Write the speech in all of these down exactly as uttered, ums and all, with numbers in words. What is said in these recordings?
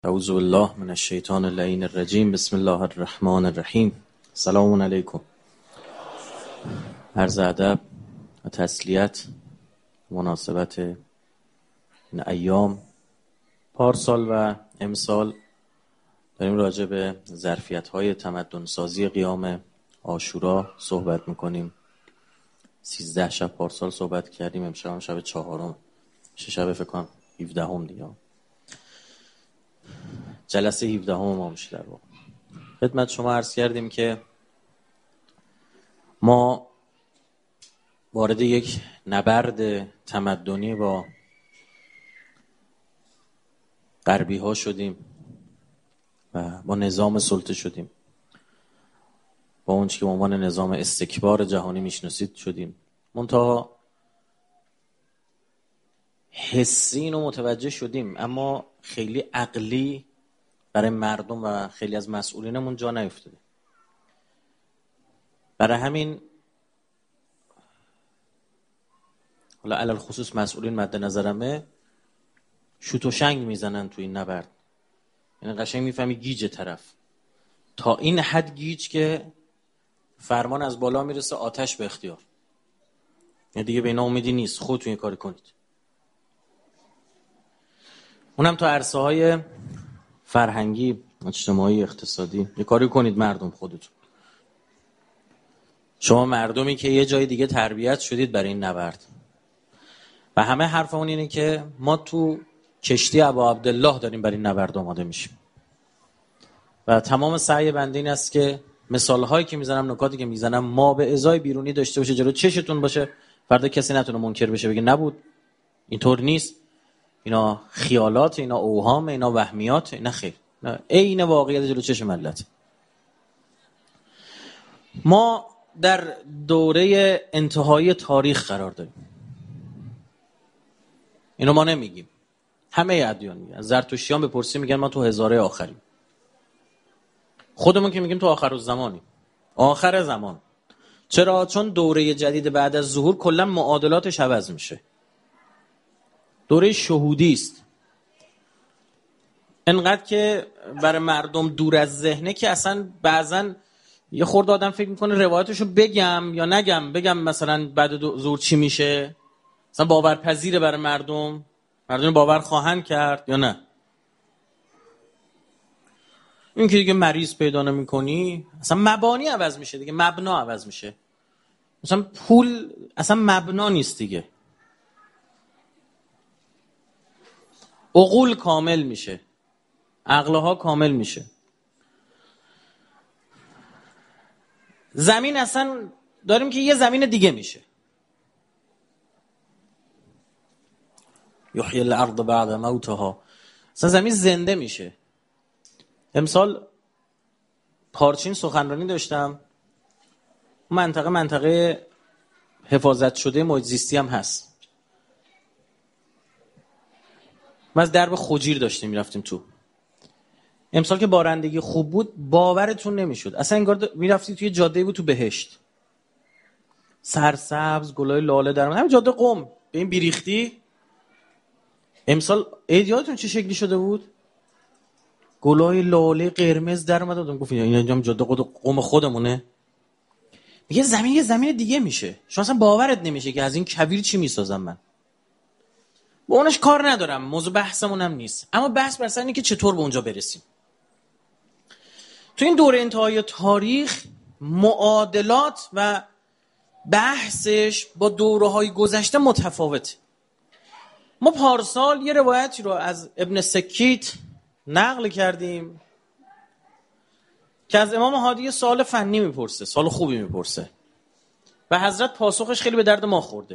اعوذ بالله من الشیطان اللعین الرجیم. بسم الله الرحمن الرحیم. سلام علیکم. عرض ادب و تسلیت مناسبت این ایام. پارسال و امسال داریم راجع به ظرفیت‌های تمدن سازی قیام عاشورا صحبت میکنیم. سیزده شب پارسال صحبت کردیم، امشب هم شب چهارم، شش شب فکر کنم هفدهم دیگه. جلسه هفدهم ما میشه در واقع. خدمت شما عرض کردیم که ما وارد یک نبرد تمدنی با غربی ها شدیم و با نظام سلطه شدیم، با اون چی که به عنوان نظام استکبار جهانی میشناسید شدیم. منتها حسی اینو متوجه شدیم، اما خیلی عقلی برای مردم و خیلی از مسئولینمون جا نیفتاده. برای همین حالا علل خصوص مسئولین مد نظرمه شوت و شنگ میزنن تو این نبرد. یعنی قشنگ میفهمی گیج طرف تا این حد گیج که فرمان از بالا میرسه آتش به اختیار. یعنی دیگه به اینا امیدی نیست، خودتون یه کاری کنید. اونم تو عرصه های فرهنگی، اجتماعی، اقتصادی. یه کاری کنید مردم خودتون. شما مردمی که یه جای دیگه تربیت شدید برای این نبرد. و همه حرفمون اینه که ما تو کشتی ابا عبدالله داریم برای این نبرد آماده میشیم. و تمام سعی بنده این است که مثالهایی که میزنم، نکاتی که میزنم، ما به ازای بیرونی داشته باشه، جلو چشتون باشه، فردا کسی نتونه منکر بشه بگه نبود، اینطور نیست، اینا خیالات، اینا اوهام، اینا وهمیات، اینا خیر. عین واقعیت جلو چشم ملت. ما در دوره انتهای تاریخ قرار داریم. اینو ما نمیگیم، همه ادیان میگن. زرتشتیان بپرسی میگن ما تو هزاره آخریم. خودمون که میگیم تو آخر الزمانیم، آخر زمان. چرا؟ چون دوره جدید بعد از ظهور کلا معادلاتش عوض میشه. دوره شهودی است. انقدر که برای مردم دور از ذهنه که اصلا بعضن یه خورده آدم فکر میکنه روایتشو بگم یا نگم. بگم مثلا بعد ظهور چی میشه؟ مثلا باورپذیره برای مردم؟ مردم باور خواهند کرد یا نه؟ این که دیگه مریض پیدا نمی‌کنی، اصلا مبانی عوض میشه دیگه، مبنا عوض میشه. مثلا پول اصلا مبنا نیست دیگه. عقول کامل میشه، عقلها کامل میشه. زمین اصلا داریم که یه زمین دیگه میشه. یحیی الارض بعد موتها. اصلا زمین زنده میشه. امسال پارچین سخنرانی داشتم. منطقه منطقه حفاظت شده محیط زیستی هم هست. ما از درب خجیر داشتیم میرفتیم تو. امسال که بارندگی خوب بود باورتون نمیشد. اصلا انگار میرفتی توی جاده بود تو بهشت. سرسبز، گلای لاله در همین جاده قم. به این بیریختی. امسال ایدیاتون چه شکلی شده بود؟ گلای لاله قرمز در اومد. آدم گفت این اینجا جاده قم خودمونه. میگه زمین یه زمین دیگه میشه. شما اصلا باورت نمیشه که از این کویر چی میسازم من. با اونش کار ندارم، موضوع بحثمون هم نیست. اما بحث بر سر اینه که چطور به اونجا برسیم. تو این دوره انتهای تاریخ معادلات و بحثش با دوره‌های گذشته متفاوته. ما پارسال یه روایتی رو از ابن سکیت نقل کردیم که از امام هادی سوال فنی میپرسه، سوال خوبی میپرسه و حضرت پاسخش خیلی به درد ما خورده.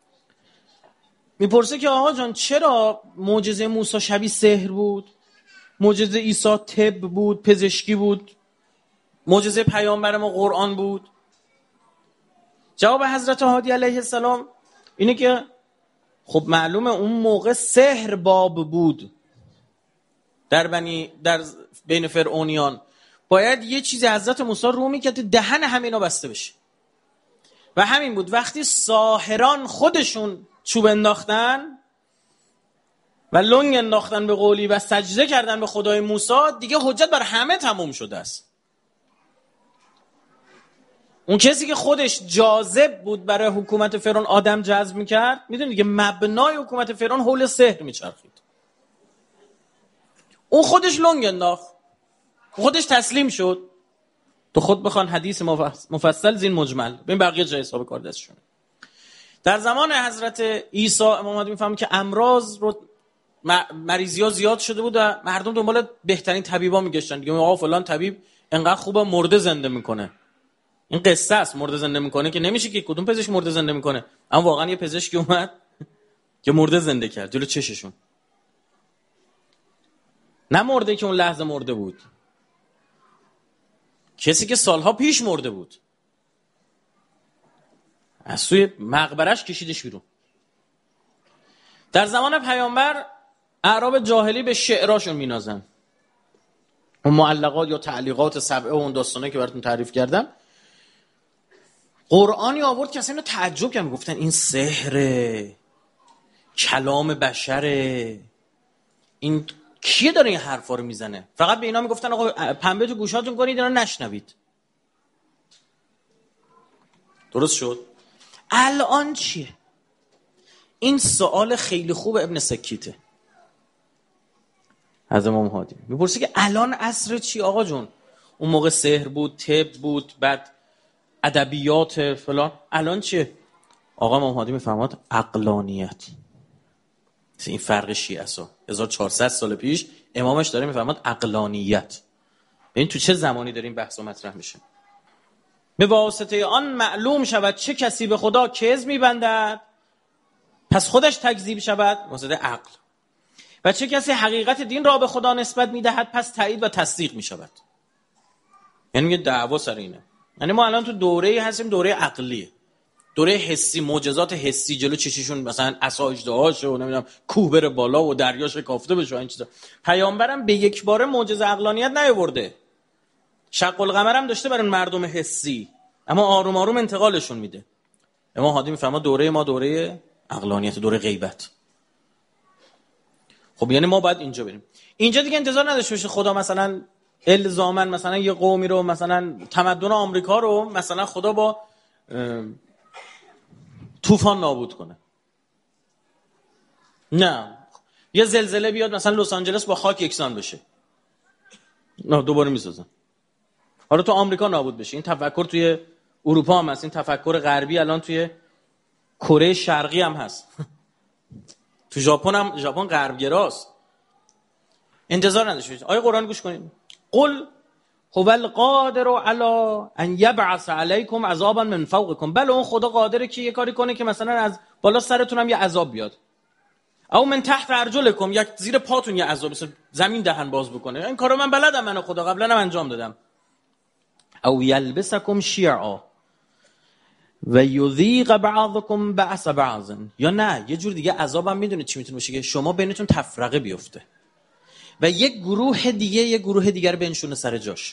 میپرسه که آقا جان چرا معجزه موسی شبیه سحر بود؟ معجزه عیسی طب بود، پزشکی بود، معجزه پیامبر ما قرآن بود. جواب حضرت هادی علیه السلام اینه که خب معلومه اون موقع سحر باب بود در بنی در بین فرعونیان. باید یه چیزی حضرت موسی رو میکرد که دهن همینا بسته بشه. و همین بود. وقتی ساحران خودشون چوب انداختن و لنگ انداختن به قولی و سجده کردن به خدای موسی، دیگه حجت بر همه تموم شده است. اون کسی که خودش جاذب بود برای حکومت فرعون آدم جذب میکرد، میدونید دیگه مبنای حکومت فرعون حول سحر میچرخید. اون خودش لنگ انداخت، خودش تسلیم شد. تو خود بخوان حدیث مفصل زین مجمل، ببین بقیه جای حساب کار دستشونه. در زمان حضرت عیسی امام مهدی میفهمه که امراض رو مریضی ها زیاد شده بود و مردم دنبال بهترین طبیبا میگشتن دیگه. آقا فلان طبیب انقدر خوبه مرده زنده میکنه. این قصه است، مرده زنده میکنه که نمیشه که کدوم پزشک مرده زنده میکنه، اما واقعا یه پزشکی اومد که مرده زنده کرد جلو چششون. نه مرده که اون لحظه مرده بود، کسی که سالها پیش مرده بود از سوی مقبرش کشیدش بیرون. در زمان پیامبر اعراب جاهلی به شعراشون مینازن، اون معلقات یا تعلیقات سبعه و اون داستانه که براتون تعریف کردم. قرآنی آورد که اصلا اینو تعجب کردن، گفتن این سحره، کلام بشره، این کیه داره این حرفا رو میزنه؟ فقط به اینا میگفتن آقا پنبه تو گوشاتون کنید اینا نشنوید. درست شد؟ الان چیه؟ این سوال خیلی خوب ابن سکیته از امام هادی میپرسه که الان عصر چی آقا جون؟ اون موقع سحر بود، طب بود، بعد ادبیات فلان، الان چیه؟ آقا امام هادی میفهماد عقلانیت. این فرق شیعه است. هزار و چهارصد سال پیش امامش داره میفهماد عقلانیت. ببین تو چه زمانی داریم بحث و مطرح میشه. به واسطه آن معلوم شود چه کسی به خدا کذب میبندد پس خودش تکذیب شود، واسطه عقل، و چه کسی حقیقت دین را به خدا نسبت میدهد پس تایید و تصدیق میشود. یعنی یه دعوا سر اینه. یعنی ما الان تو دوره‌ای هستیم، دوره عقلیه، دوره حسی، معجزات حسی جلو چشیشون، مثلا عصا اژدهاش و نمیدونم کوه بره بالا و دریاش کافته بشه این چیزا. پیامبرم به یک باره معجزه عقلانیت نیاورده. شق القمر هم داشته برای مردم حسی، اما آروم آروم انتقالشون میده. امام هادی میفهمه دوره ما دوره عقلانیت، دوره غیبت. خب یعنی ما باید اینجا بریم. اینجا دیگه انتظار نداشته باشه خدا مثلا الزاماً مثلا یه قومی رو، مثلا تمدن آمریکا رو مثلا خدا با طوفان نابود کنه. نه، یه زلزله بیاد مثلا لس آنجلس با خاک یکسان بشه، نه دوباره میسازن. حالا تو آمریکا نابود بشه. این تفکر توی اروپا هم هست، این تفکر غربی الان توی کره شرقی هم هست. تو ژاپن هم، ژاپن غربگراست. انتظار نداشته باشید. آیه قرآن گوش کنید. قل هو القادر علی ان یبعث علیکم عذابا من فوقکم. بله اون خدا قادره که یه کاری کنه که مثلا از بالا سرتون هم یه عذاب بیاد. او من تحت ارجلکم، یک زیر پاتون یه عذاب، زمین دهن باز بکنه. این کارو من بلدم، من خدا قبلا هم انجام دادم. او یلبسکم شیعا و یذیق بعضکم بعض بعض. یا نه یه جور دیگه عذابم میدونید چی میتونه باشه؟ که شما بینتون تفرقه بیفته و یک گروه دیگه یک گروه دیگر بنشونه سر جاش.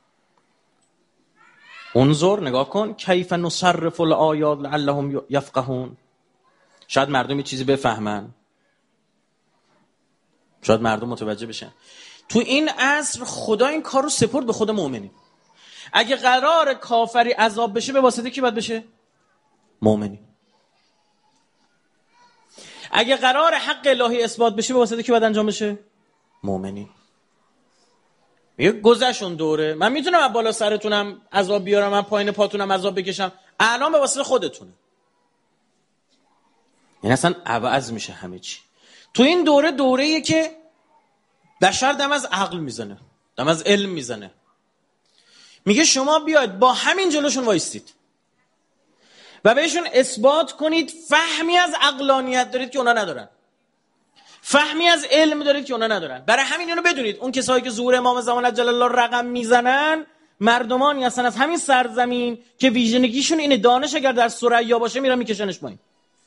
انظر، نگاه کن، کیف نصرف الآیات لعلهم یفقهون. شاید مردم یه چیزی بفهمن، شاید مردم متوجه بشن. تو این عصر خدا این کار رو سپرد به خود مؤمنین. اگه قرار کافری عذاب بشه به واسطه کی باید بشه؟ مؤمنین. اگه قرار حق الهی اثبات بشه به واسطه کی باید انجام بشه؟ مؤمنین. میگه گذشون دوره، من میتونم از بالا سرتونم عذاب بیارم، من پایین پاتونم عذاب بکشم، الان به واسطه خودتونه. یعنی اصلا عوض میشه همه چی. تو این دوره دوره‌ایه که بشر دم از عقل میزنه، دم از علم میزنه. میگه شما بیاید با همین جلوشون وایستید و بهشون اثبات کنید فهمی از عقلانیت دارید که اونا ندارن، فهمی از علم دارید که اونا ندارن. برای همین اینو بدونید اون کسایی که ظهور امام زمان عجل الله رقم میزنن مردمانی هستن از همین سرزمین که ویژگیشون اینه، دانش اگر در ثریا باشه میرن میکشنش پایین.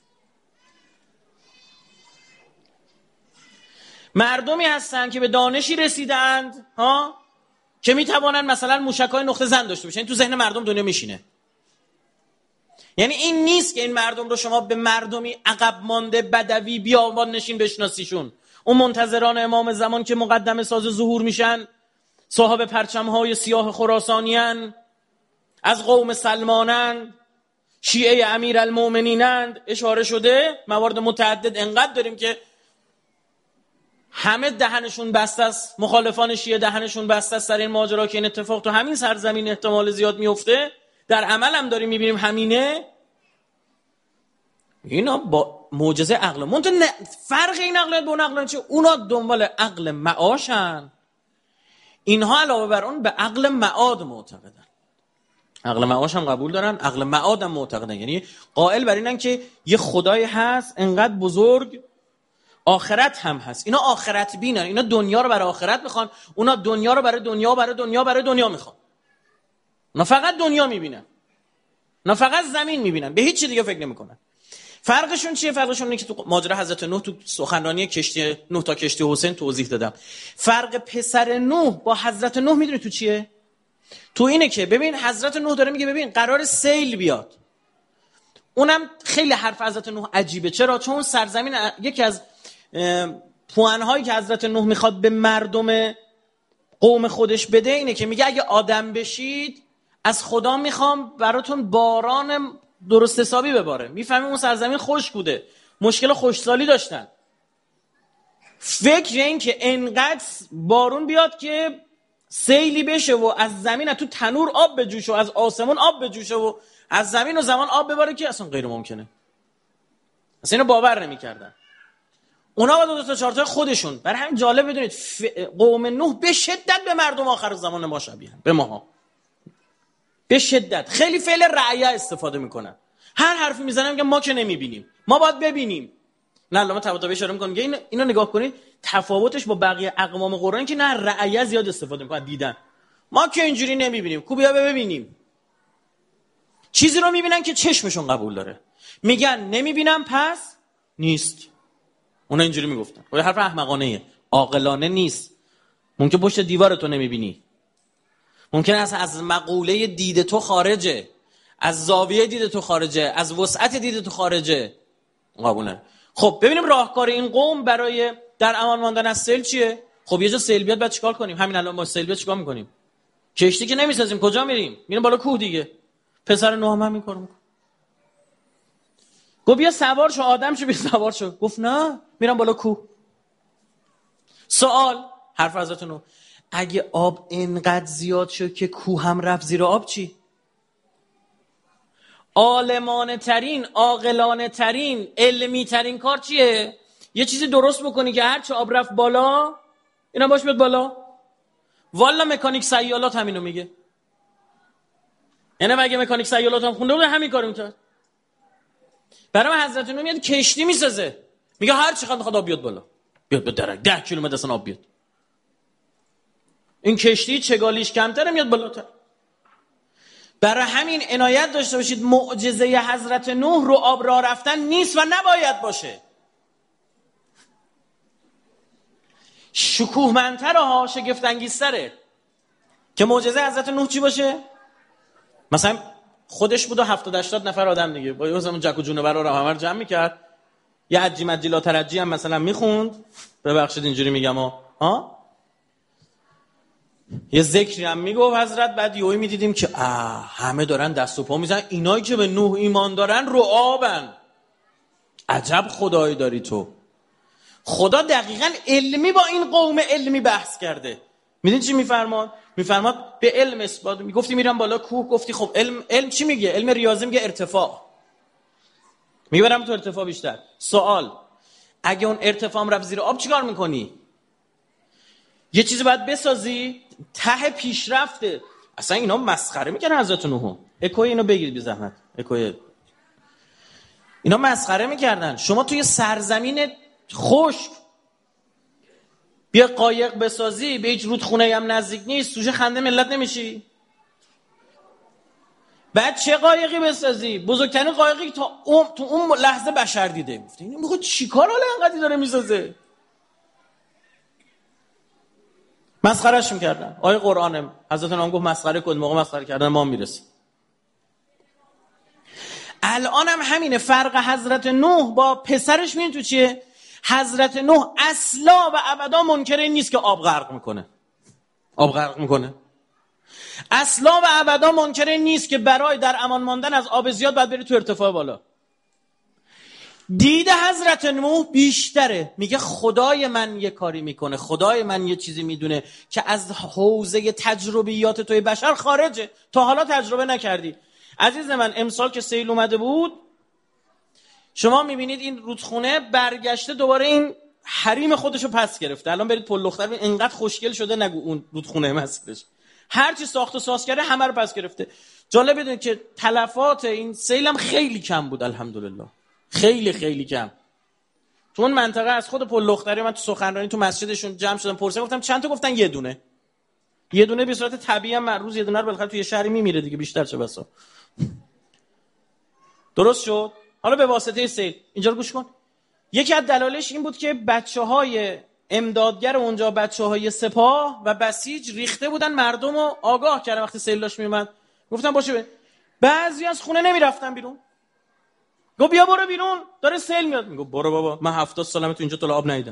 مردمی هستن که به دانشی رسیدند ها که میتوانن مثلا موشکای نقطه زن داشته باشن. تو ذهن مردم دنیا میشینه. یعنی این نیست که این مردم رو شما به مردمی عقب مانده بدوی بیابان نشین بشناسیشون. اون منتظران امام زمان که مقدمه ساز ظهور میشن، صاحب پرچم‌های سیاه خراسانیان، از قوم سلمانن، شیعه امیرالمومنینند. اشاره شده موارد متعدد انقدر داریم که همه دهنشون بسته است، مخالفان شیعه دهنشون بسته است سر این ماجرا که این اتفاق تو همین سرزمین احتمال زیاد میفته. در عمل هم داریم میبینیم همینه. اینا با معجزه عقل منتها فرق این عقل با اون عقل چه؟ اونا دنبال عقل معاشن، اینها علاوه بر اون به عقل معاد معتقدن. عقل معاش هم قبول دارن، عقل معاد هم معتقدن، یعنی قائل بر اینن که یه خدای هست انقدر بزرگ، آخرت هم هست. اینا آخرت بینن، اینا دنیا رو برای آخرت میخوان، اونا دنیا رو برای دنیا برای دنیا برای دنیا میخوان. اونا فقط دنیا میبینن، اونا فقط زمین میبینن، به هیچ چیز دیگه فکر نمیکنن. فرقشون چیه؟ فرقشون اینه که تو ماجرا حضرت نوح تو سخنرانی کشتی نوح تا کشتی حسین توضیح دادم. فرق پسر نوح با حضرت نوح میدونی تو چیه؟ تو اینه که ببین حضرت نوح داره میگه ببین قرار سیل بیاد. اونم خیلی حرف حضرت نوح عجیبه. چرا؟ چون سرزمین یکی از پوانهایی که حضرت نوح میخواد به مردم قوم خودش بده اینه که میگه اگه آدم بشید از خدا میخوام براتون باران درست حسابی بباره. میفهمی اون سرزمین خشک بوده، مشکل خشکسالی داشتن. فکر این که انقدر بارون بیاد که سیلی بشه و از زمین، از تو تنور آب بجوشه و از آسمون آب بجوشه و از زمین و زمان آب بباره که اصلا غیر ممکنه. اصلا اینو باور نمی‌کردن. اونا با دو تا چهار تا خودشون. برای همین جالب بدونید ف... قوم نوح به شدت به مردم آخر زمان ما شبیهن، به ماها. به شدت خیلی فعل رعیه استفاده میکنن. هر حرفی میزنن میگن ما که نمیبینیم، ما باید ببینیم. نه علامه طباطبایی اشاره میکنه میگه اینو اینو نگاه کنید، تفاوتش با بقیه اقوام قرآن که نه رعیه زیاد استفاده میکنن، دیدن. ما که اینجوری نمیبینیم، کو بیا ببینیم. چیزی رو میبینن که چشمشون قبول داره. میگن نمیبینم پس نیست. اونا اینجوری میگفتن. خب حرف احمقانه ایه، عاقلانه نیست. ممکن پشت دیوار تو نمیبینی، ممکن است از مقوله دید تو خارجه، از زاویه دید تو خارجه، از وسعت دید تو خارجه. قبوله. خب ببینیم راهکار این قوم برای در امان ماندن از سیل چیه؟ خب یه جا سیل بیاد بعد چیکار کنیم؟ همین الان ما سیل بیاد چیکار میکنیم؟ کشتی که نمیسازیم، کجا میریم؟ میریم بالا کوه دیگه. پسر نوح هم این کارو میکنه. گفت بیا سوار شو، آدم شو، بیا سوار شو. گفت نه، میرم بالا کوه. سوال حرف حضرت نوح، اگه آب اینقدر زیاد شد که کوه هم رفت زیر آب چی؟ عالمانه ترین، عاقلانه ترین، علمی ترین کار چیه؟ یه چیزی درست بکنی که هر چه آب رفت بالا اینا باش بیاد بالا. والا مکانیک سیالات همینو میگه. یعنی اگه مکانیک سیالات هم خونده بود همین کارو میکرد. برای حضرت نوح میاد کشتی میسازه، میگه هر چقدر میخواد آب بیاد بالا بیاد به درک ده کیلومتر اصلا آب بیاد. این کشتی چگالیش کمتره میاد بالاتر. برای همین عنایت داشته باشید معجزه حضرت نوح رو آب راه رفتن نیست و نباید باشه. شکوهمندتره ها، شگفت انگیزتره. که معجزه حضرت نوح چی باشه؟ مثلا خودش بود و هفتاد هشتاد نفر آدم دیگه با یه زمان جک و جونور رو همه رو جمع میکرد، یه عجی مجی لا ترجی هم مثلا میخوند، ببخشید اینجوری میگم ها ها یه ذکری هم میگفت حضرت، بعد یهو میدیدیم که آه همه دارن دست و پا میزنن، اینایی که به نوح ایمان دارن رو آبن. عجب خدایی داری تو. خدا دقیقاً علمی با این قوم علمی بحث کرده. میدونی چی میفرماد؟ میفرماد به علم اثبات. میگفتی میرم بالا کوه، گفتی خب علم علم چی میگه؟ علم ریاضی میگه ارتفاع. میبرم تو ارتفاع بیشتر. سوال، اگه اون ارتفاع رفت زیر آب چیکار میکنی؟ یه چیزی باید بسازی ته پیشرفته. اصلا اینا مسخره میکنن حضرت نوح. اکوی اینو بگیرید بی زحمت. اکوی اینا مسخره میکردن. شما توی سرزمین خشک بیا قایق بسازی، به هیچ رودخونه هم نزدیک نیست، توش خنده ملت نمیشی؟ بعد چه قایقی بسازی؟ بزرگترین قایقی تا اون تو اون لحظه بشر دیده. گفت این میگه چیکار حالا انقدر داره میسازه؟ مسخرهش میکردن. آیه قرآن حضرت نام گفت مسخره کن، موقع مسخره کردن ما میرسه. الان هم همینه. فرق حضرت نوح با پسرش میدین تو چیه؟ حضرت نوح اصلا و ابدا منکر این نیست که آب غرق میکنه. آب غرق میکنه. اصلا و ابدا منکر این نیست که برای در امان ماندن از آب زیاد باید بری تو ارتفاع بالا. دید حضرت نوح بیشتره. میگه خدای من یه کاری میکنه، خدای من یه چیزی میدونه که از حوزه تجربیات توی بشر خارجه، تا حالا تجربه نکردی. عزیز من امسال که سیل اومده بود، شما میبینید این رودخونه برگشته دوباره این حریم خودشو پس گرفته. الان برید پل لختر اینقدر خوشگل شده نگو اون رودخونه مسئلهش. هر چی ساخت و ساز کرده همه رو پس گرفته. جالب بدونید که تلفات این سیل هم خیلی کم بود الحمدلله. خیلی خیلی کم. تو اون منطقه از خود پل لختری من تو سخنرانی تو مسجدشون جمع شدم، پرسیدم گفتم چند تا؟ گفتن یه دونه. یه دونه به صورت طبیعی هم روز یه دونه رو بالاخره توی شهری میمیره دیگه، بیشتر چه بسا. درست شد؟ حالا به واسطه سیل اینجا رو گوش کن. یکی از دلایلش این بود که بچه‌های امدادگر اونجا، بچه‌های سپاه و بسیج ریخته بودن مردم رو آگاه کردن. وقتی سیل داشت میومد گفتن باشه به بعضی از خونه نمیرفتن بیرون. گو بیا برو بیرون داره سیل میاد. میگه برو بابا من هفتاد سالمه تو اینجا تا آب ندیدم.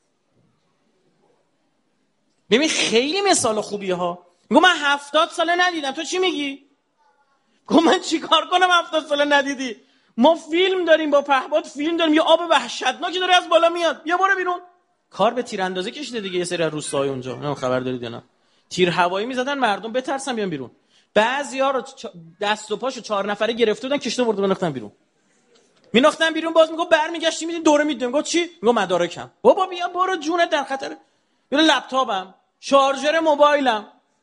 ببین خیلی مثال خوبیه ها. میگه من هفتاد ساله ندیدم، تو چی میگی؟ گو من چیکار کنم هفتاد ساله ندیدی؟ ما فیلم داریم، با پهپاد فیلم داریم، یه آب وحشتناکی داره از بالا میاد، بیا برو بیرون. کار به تیراندازی کشیده دیگه یه سری از روستاهای اونجا، نه خبر دارید یا نه؟ تیر هوایی میزدن مردم بترسن بیان بیرون. بعضیا رو دست و پاشو چهار نفره گرفته بودن کشته برده بناختن بیرون. میناختن بیرون. باز میگه برمیگشتی میدین دوره میدیم. میگه چی؟ میگه مدارکم. بابا بیا برو جونت در خطره. بیا لپتاپم، شارژر موبایلم.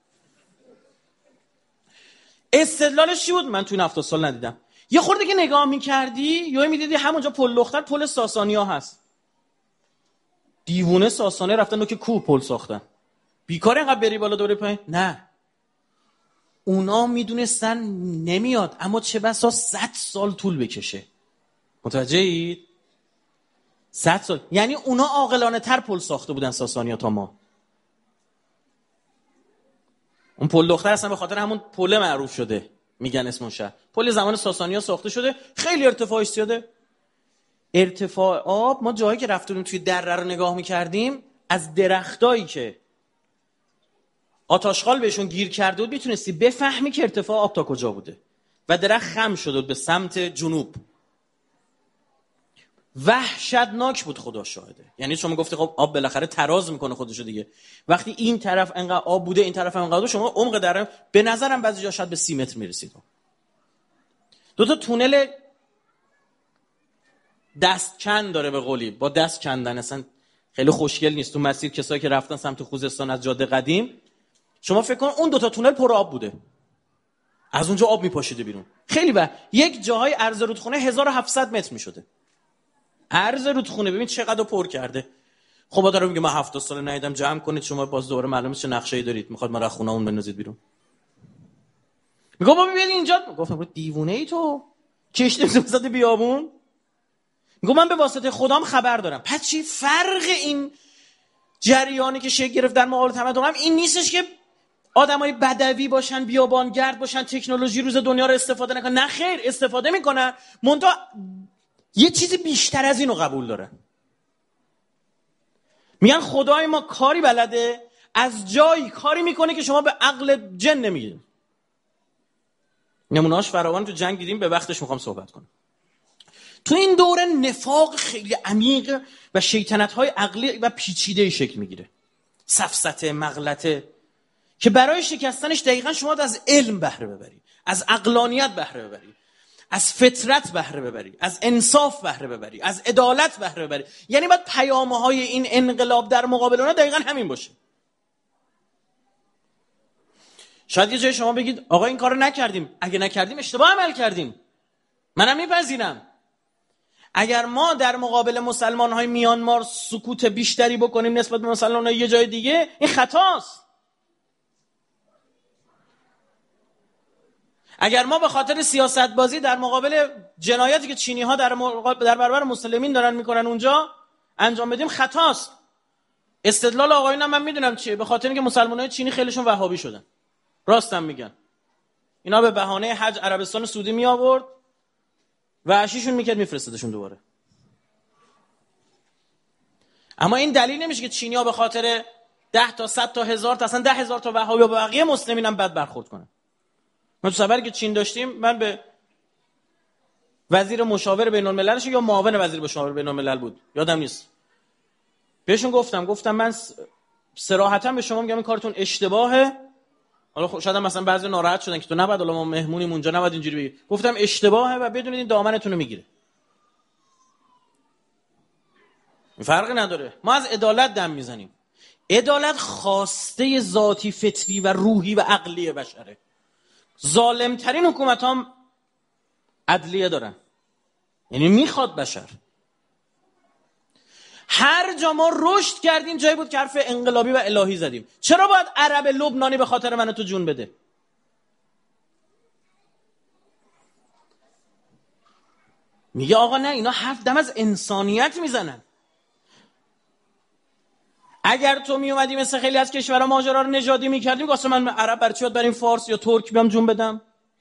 استدلالش چی بود؟ من تو این هفتاد سال ندیدم. یه خورده که نگاه میکردی یا میدیدی همونجا پل لختر پل ساسانیا هست. دیوونه ساسانه رفتن نوک کوه پل ساختن. بیکاره اینقدر بری بالا دوره پایین؟ نه. اونا میدونستن نمیاد، اما چه بسا صد سال طول بکشه. متوجهید؟ صد سال. یعنی اونا عاقلانه تر پل ساخته بودن ساسانیا تا ما. اون پل دختر اصلا به خاطر همون پل معروف شده، میگن اسمون شهر. پل زمان ساسانیا ساخته شده، خیلی ارتفاعش زیاده. ارتفاع آب، ما جایی که رفتیم توی دره رو نگاه میکردیم، از درختایی که آتاشخال بهشون گیر کرده بود میتونستی بفهمی که ارتفاع آب تا کجا بوده. و درخت خم شده بود به سمت جنوب. وحشتناک بود، خدا شاهده. یعنی شما گفتی خب آب بالاخره تراز میکنه خودشو دیگه. وقتی این طرف انقدر آب بوده، این طرف هم انقدر بوده، شما عمق دره به نظرم بعضی جا شاید به سی متر میرسید. دو تا تونل دست کن داره به قولی، با دست کندن اصلا خیلی خوشگل نیست. تو مسیر کسایی که رفتن سمت خوزستان از جاده قدیم، شما فکر کن اون دو تا تونل پر آب بوده، از اونجا آب میپاشیده بیرون. خیلی با یک جاهای عرض رودخونه هزار و هفتصد متر میشده. عرض رودخونه ببین چقدر پر کرده. خب داره میگه من هفتاد سال ندیدم، جمع کنید شما باز دوباره معلومه چه نقشه‌ای دارید، میخواد ما را خونه‌مون بندازید بیرون. میگه بابا ببین اینجا. گفتم برو دیوونه ای تو، کشتی وسط بیابون. میگه من به واسطه خودم خبر دارم. پس چی فرق این جریانی که شکل گرفت در مقابل تمدن هم این نیستش که آدمای بدوی باشن، بیابانگرد باشن، تکنولوژی روز دنیا رو استفاده نکنن. نه خیر، استفاده میکنن، منتها یه چیزی بیشتر از اینو قبول داره. میگن خدای ما کاری بلده، از جایی کاری میکنه که شما به عقل جن نمیگید. نمونهاش فراوان تو جنگ دیدیم، به وقتش میخوام صحبت کنم. تو این دوره نفاق خیلی عمیق و شیطنت‌های عقلی و پیچیده‌ای شکل میگیره. سفسطه، مغلطه، که برای شکستنش دقیقاً شما از علم بهره ببری، از عقلانیت بهره ببری، از فطرت بهره ببری، از انصاف بهره ببری، از عدالت بهره ببری. یعنی باید پیام‌های این انقلاب در مقابل اونها دقیقاً همین باشه. شاید یه جای شما بگید آقا این کارو نکردیم. اگه نکردیم اشتباه عمل کردیم، منم میپذیرم. اگر ما در مقابل مسلمان‌های میانمار سکوت بیشتری بکنیم نسبت به مسلمان‌های یه جای دیگه، این خطاست. اگر ما به خاطر سیاست بازی در مقابل جنایاتی که چینی‌ها در مقابل در برابر مسلمین دارن میکنن اونجا انجام بدیم، خطاست. استدلال آقایونم من میدونم چیه، به خاطر اینکه مسلمان‌های چینی خیلیشون وهابی شدن. راستم میگن. اینا به بهانه حج عربستان سعودی می آورد و عشیشون میکرد میفرستادشون دوباره. اما این دلیل نمیشه که چینی‌ها به خاطر ده تا صد تا هزار تا اصلا ده هزار تا وهابی و بقیه مسلمین هم بد برخورد کنن. ما تو سفری که چین داشتیم، من به وزیر مشاور بین المللش یا معاون وزیر مشاور بین الملل بود یادم نیست، بهشون گفتم گفتم من صراحتا به شما میگم این کارتون اشتباهه. حالا خب شاید مثلا بعضی ناراحت شدن که تو نباید، حالا ما مهمونیم اونجا نباید اینجوری بگی. گفتم اشتباهه و بدونید این دامنتون رو میگیره. فرقی نداره. ما از عدالت دم میزنیم. عدالت خواسته ذاتی فطری و روحی و عقلی بشره. ظالمترین حکومت هم عدلیه دارن، یعنی میخواد بشر. هر جا ما رشد کردیم جایی بود که حرف انقلابی و الهی زدیم. چرا باید عرب لبنانی به خاطر من تو جون بده؟ میگه آقا نه، اینا حرف دم از انسانیت میزنن. اگر تو میومدی مثل خیلی از کشورها ماجرا رو نژادی میکردیم، واسه من عرب برای چی باید بریم فارس یا ترک بیام جون بدم؟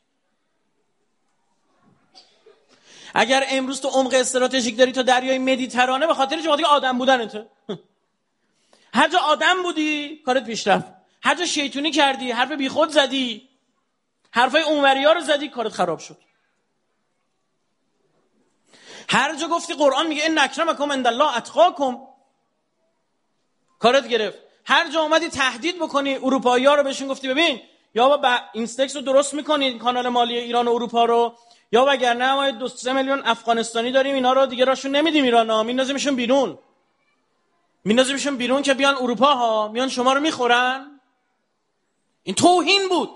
اگر امروز تو عمق استراتژیک داری تا دریای مدیترانه، به خاطر چه؟ آدم بودنته. هر جا آدم بودی کارت پیش رفت، هر جا شیطونی کردی، حرف بیخود زدی، حرفای اونوریا رو زدی، کارت خراب شد. هر جا گفتی قرآن میگه ان اکرمکم عند الله اتقاکم، کارت گرفت. هر جا اومدی تهدید بکنی اروپایی‌ها رو، بهشون گفتی ببین یا با اینستکس رو درست میکنید کانال مالی ایران و اروپا رو، یا وگرنه ما دو سه میلیون افغانستانی داریم، اینا رو دیگه راشون نمیدیم ایرانا، میندازیمشون بیرون میندازیمشون بیرون که بیان اروپا ها میان شما رو میخورن. این توهین بود،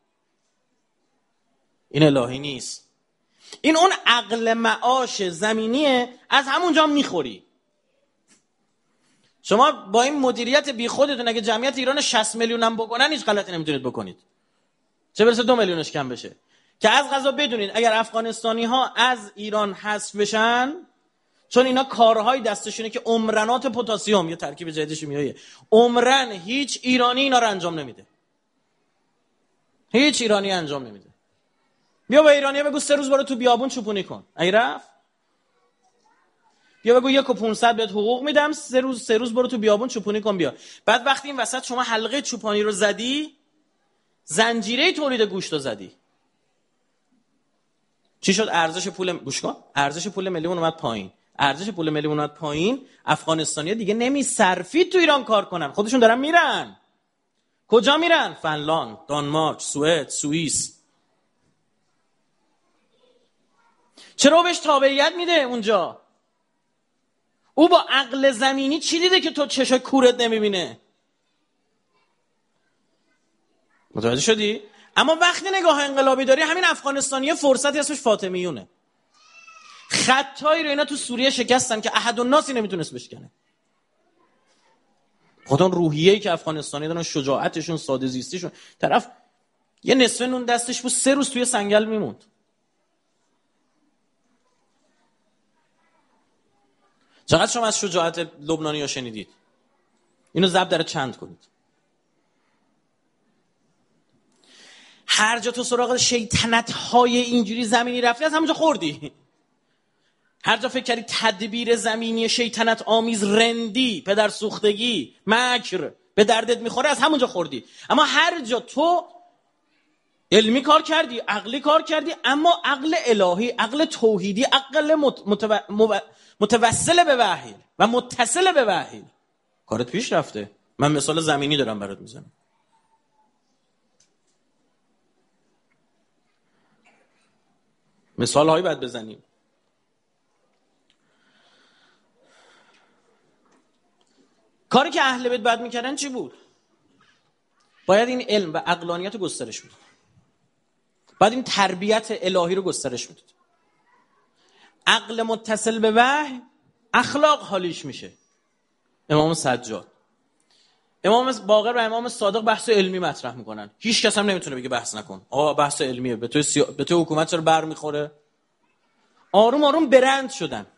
این الهی نیست. این اون عقل معاش زمینیه، از همونجا میخوری. شما با این مدیریت بی خودتون اگه جمعیت ایران شصت میلیون هم بکنن هیچ غلطی نمیتونید بکنید، چه برسه دو میلیونش کم بشه. که از قضا بدونید اگر افغانستانی ها از ایران حذف بشن، چون اینا کارهای دستشونه که عمرنات پتاسیم یا ترکیب جدید شیمیاییه، عمرن هیچ ایرانی اینا رو انجام نمیده، هیچ ایرانی انجام نمیده. بیا به ایرانی بگو سه روز برو تو بیابون چوپونی کن، ای رفت. بیا بگو یک و پونصد بهت حقوق میدم، سه روز سه روز برو تو بیابون چوپونی کن بیا. بعد وقتی این وسط شما حلقه چوپانی رو زدی، زنجیره تولید گوشت رو زدی، چی شد؟ ارزش پول گوش کن، ارزش پول ملیمون اومد پایین. ارزش پول ملیمون اومد پایین، افغانستانی‌ها دیگه نمیصرفید تو ایران کار کنن، خودشون دارن میرن. کجا میرن؟ فنلاند، دانمارک، سوئد، سوئیس. چرا بهش تابعیت میده اونجا؟ او با عقل زمینی چی دیده که تو چشای کورت نمیبینه؟ متوجه شدی؟ اما وقتی نگاه انقلابی داری، همین افغانستانیه فرصتی اسمش فاطمیونه. خطایی رو اینا تو سوریه شکستن که احد الناسی نمیتونست بشکنه. خودم روحیه‌ای که افغانستانی دارن، شجاعتشون، ساده زیستیشون، طرف یه نصف نون دستش بود سه روز توی سنگل میموند. چقدر شما از شجاعت لبنانی‌ها شنیدید؟ اینو ضرب در چند کنید. هر جا تو سراغ شیطنت‌های اینجوری زمینی رفتی، از همونجا خوردی. هر جا فکر کردی تدبیر زمینی شیطنت آمیز، رندی، پدر سوختگی، مکر به دردت میخوره، از همونجا خوردی. اما هر جا تو علمی کار کردی، عقلی کار کردی، اما عقل الهی، عقل توحیدی، عقل متو... مو... متوسل به وحی و متصل به وحی، کارت پیش رفته. من مثال زمینی دارم برات میزنم. مثال هایی باید بزنیم. کاری که اهل بیت باید میکردن چی بود؟ باید این علم و عقلانیت رو گسترش میداد. باید این تربیت الهی رو گسترش میداد. عقل متصل به وحی، اخلاق حالیش میشه. امام سجاد، امام باقر و امام صادق بحث علمی مطرح میکنن، هیچ کس هم نمیتونه بگه بحث نکن. آقا بحث علمیه، به تو سیا... به تو حکومت چرا بر میخوره؟ آروم آروم برند شدن.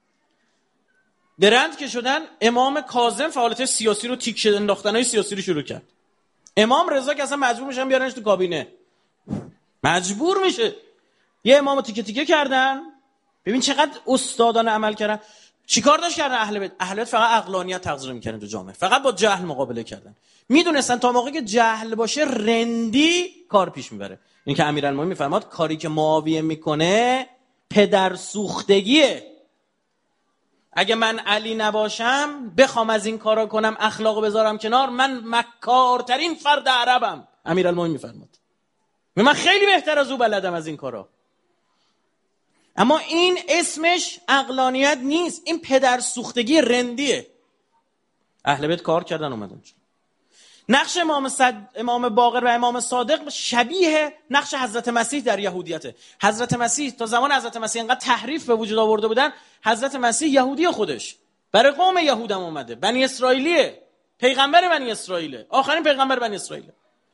برند که شدن، امام کاظم فعالیت سیاسی رو تیک انداختنای سیاسی رو شروع کرد. امام رضا که اصلا مجبور میشن بیارنش تو کابینه، مجبور میشه. یه امامو تیکه تیکه کردن. ببین چقدر استادانه عمل کردن. چیکار داشت کردن اهل بیت؟ اهل بیت فقط عقلانیت تغذیه میکردن تو جامعه، فقط با جهل مقابله کردن. میدونستن تا موقعی که جهل باشه رندی کار پیش میبره. این که امیرالمومنین میفرماد کاری که معاویه میکنه پدر سوختگیه. اگه من علی نباشم بخوام از این کارا کنم اخلاقو بذارم کنار، من مکارترین فرد عربم. امیرالمومنین میفرماد من خیلی بهتر از او بلدم از این کارا. اما این اسمش عقلانیت نیست، این پدر سوختگی رندیه. اهل بیت کار کردن اومدن. نقش امام صد... امام باقر و امام صادق شبیه نقش حضرت مسیح در یهودیته. حضرت مسیح تا زمان حضرت مسیح انقدر تحریف به وجود آورده بودن، حضرت مسیح یهودی خودش برای قوم یهودم اومده، بنی اسرائیلیه، پیغمبر بنی اسرائیله، آخرین پیغمبر بنی اسرائیله،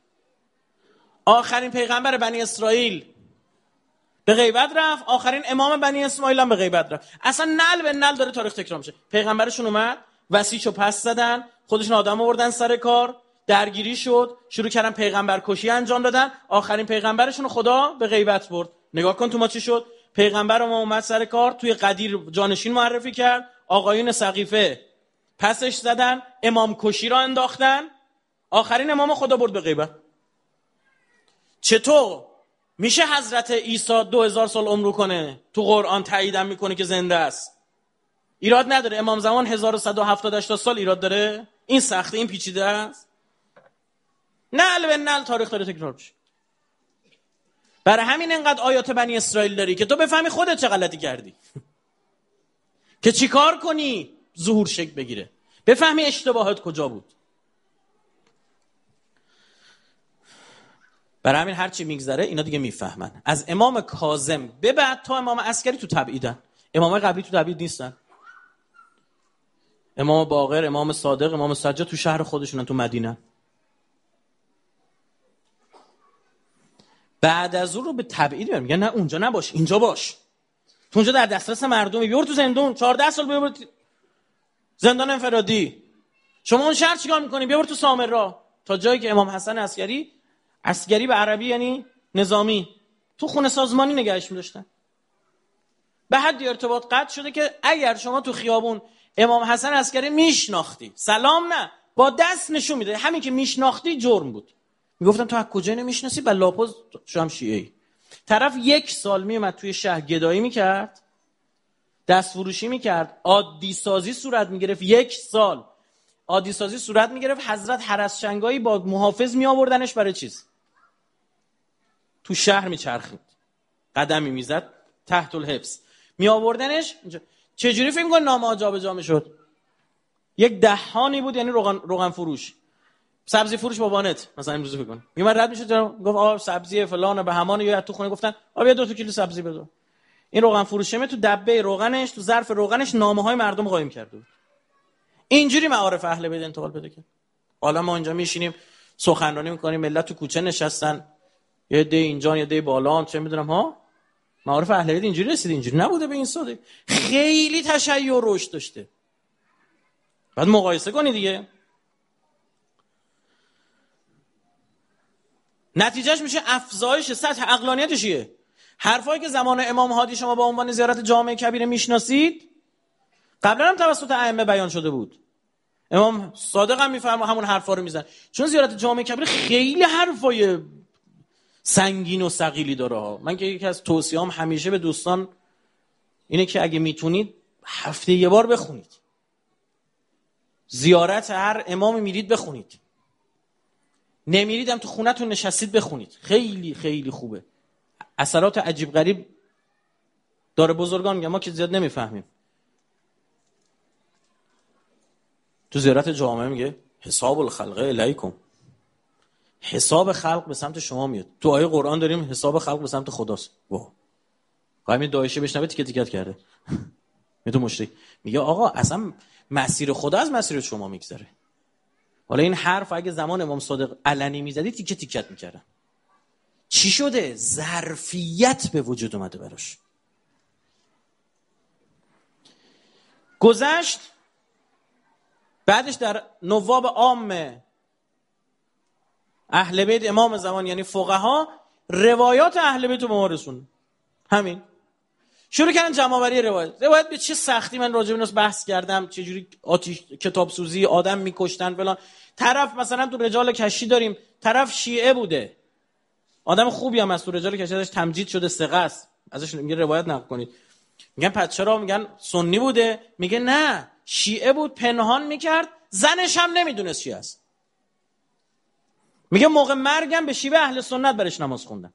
آخرین پیغمبر بنی اسرائیل به غیبت رفت، آخرین امام بنی اسماعیل هم به غیبت رفت. اصلا نل به نل داره تاریخ تکرار میشه. پیغمبرشون اومد، وصیشو پس زدن، خودشون آدم آوردن سر کار، درگیری شد، شروع کردن پیغمبر کشی انجام دادن، آخرین پیغمبرشون خدا به غیبت برد. نگاه کن تو ما چی شد. پیغمبر ما اومد سر کار، توی قدیر جانشین معرفی کرد، آقایون سقیفه پسش زدن، امام کشی را انداختن، آخرین امام خدا برد به غیبت. چطور میشه حضرت عیسی دو هزار سال عمر کنه؟ تو قرآن تاییدم میکنه که زنده است. ایراد نداره. امام زمان هزار و صد و هفتاد هشتاد سال ایراد داره؟ این سخته، این پیچیده است. نعل به نعل تاریخ داره تکرار میشه. برای همین انقدر آیات بنی اسرائیل داری که تو بفهمی خودت چه غلطی کردی که چی کار کنی ظهور شکل بگیره، بفهمی اشتباهات کجا بود. برای همین هرچی میگذره اینا دیگه میفهمن. از امام کاظم به بعد تا امام عسکری تو تبعیدن. امام قبلی تو تبعید نیستن. امام باقر، امام صادق، امام سجاد تو شهر خودشونن، تو مدینه. بعد از اون رو به تبعید میبرن، میگن نه اونجا نباش، اینجا باش. تو اونجا در دسترس مردمی، بیور تو زندون چهارده سال، بیور زندان انفرادی. شما اون شهر چیکار میکنی؟ بیور تو سامرا. تا جایی که امام حسن عسکری، عسکری به عربی یعنی نظامی، تو خونه سازمانی نگهش می‌داشتن. به حدی ارتباط قطع شده که اگر شما تو خیابون امام حسن عسکری میشناختی، سلام نه، با دست نشون میده، همین که میشناختی جرم بود. میگفتن تو از کجا نمیشناسی؟ بلاپوز شام شیعه‌ای. طرف یک سال میومد توی شهر گدایی میکرد، دست فروشی میکرد، عادی سازی صورت میگرفت. یک سال عادی سازی صورت میگرفت. حضرت حرس شنگایی با محافظ میآوردنش برای چیز، تو شهر میچرخید، قدمی میزد تحت الحبس، میآوردنش. چجوری فکر می‌کنی نامه جابجا میشد؟ یک دهانی بود، یعنی روغن روغن فروش، سبزی فروش با وانت مثلا امروز فکر کن، میومد رد میشد، گفت آقا سبزی فلان به همان، یا تو خونه گفتن آقا بیا دو تا کیلو سبزی بده. این روغن فروشه تو دبه روغنش، تو ظرف روغنش نامه‌های مردم قایم کرده بود. اینجوری معارف اهل بیت انتقال بده کرد. حالا ما اینجا میشینیم سخنرانی میکنیم، ملت تو کوچه نشستن، یه عده اینجا یه عده بالا، چه میدونم ها. معارف اهل بیت اینجوری رسید، اینجوری نبوده به این ساده. خیلی تشیع و رشد داشته. بعد مقایسه کنی دیگه. نتیجهش میشه افزایش سطح عقلانیتشیه. حرفایی که زمان امام هادی شما با عنوان زیارت جامع کبیره میشناسید قبلا هم توسط ائمه بیان شده بود. امام صادق هم میفرما همون حرفا رو میزن. چون زیارت جامع کبیره خیلی حرفای سنگین و ثقیلی داره ها. من که یکی از توصیه‌ام همیشه به دوستان اینه که اگه میتونید هفته یه بار بخونید، زیارت هر امام میرید بخونید، نمیریدم تو خونتون نشستید بخونید. خیلی خیلی خوبه. اثرات عجیب غریب داره. بزرگان میگن، ما که زیاد نمیفهمیم. تو زیارت جامعه میگه حساب الخلق الیکم، حساب خلق به سمت شما میاد. تو آیه قرآن داریم حساب خلق به سمت خداست. وا قایمی دایشه بشنوه تیکه تیکت کرده. می تو مشتی میگه آقا اصلا مسیر خدا از مسیر شما میگذره. حالا این حرف اگه زمان امام صادق علنی میزدی تیکه تیکت میکردن. چی شده؟ ظرفیت به وجود اومده براش. گذشت بعدش در نواب عام اهل بیت امام زمان، یعنی فقها، روایات اهل بیت رو به ما رسون. همین شروع کردن جمع‌آوری روایت. روایت به چه سختی من راجع به ایناس بحث کردم، چه جوری آتش کتاب سوزی، آدم میکشتن فلان. طرف مثلا تو رجال کشی داریم، طرف شیعه بوده، آدم خوبی هم از تو رجال کشی ازش تمجید شده، ثقه است، ازش میگه روایت نقل کنید. میگن پس چرا؟ میگن سنی بوده. میگه نه، شیعه بود، پنهان میکرد، زنش هم نمیدونست چی است. میگه موقع مرگم به شیوه اهل سنت برش نماز خوندم.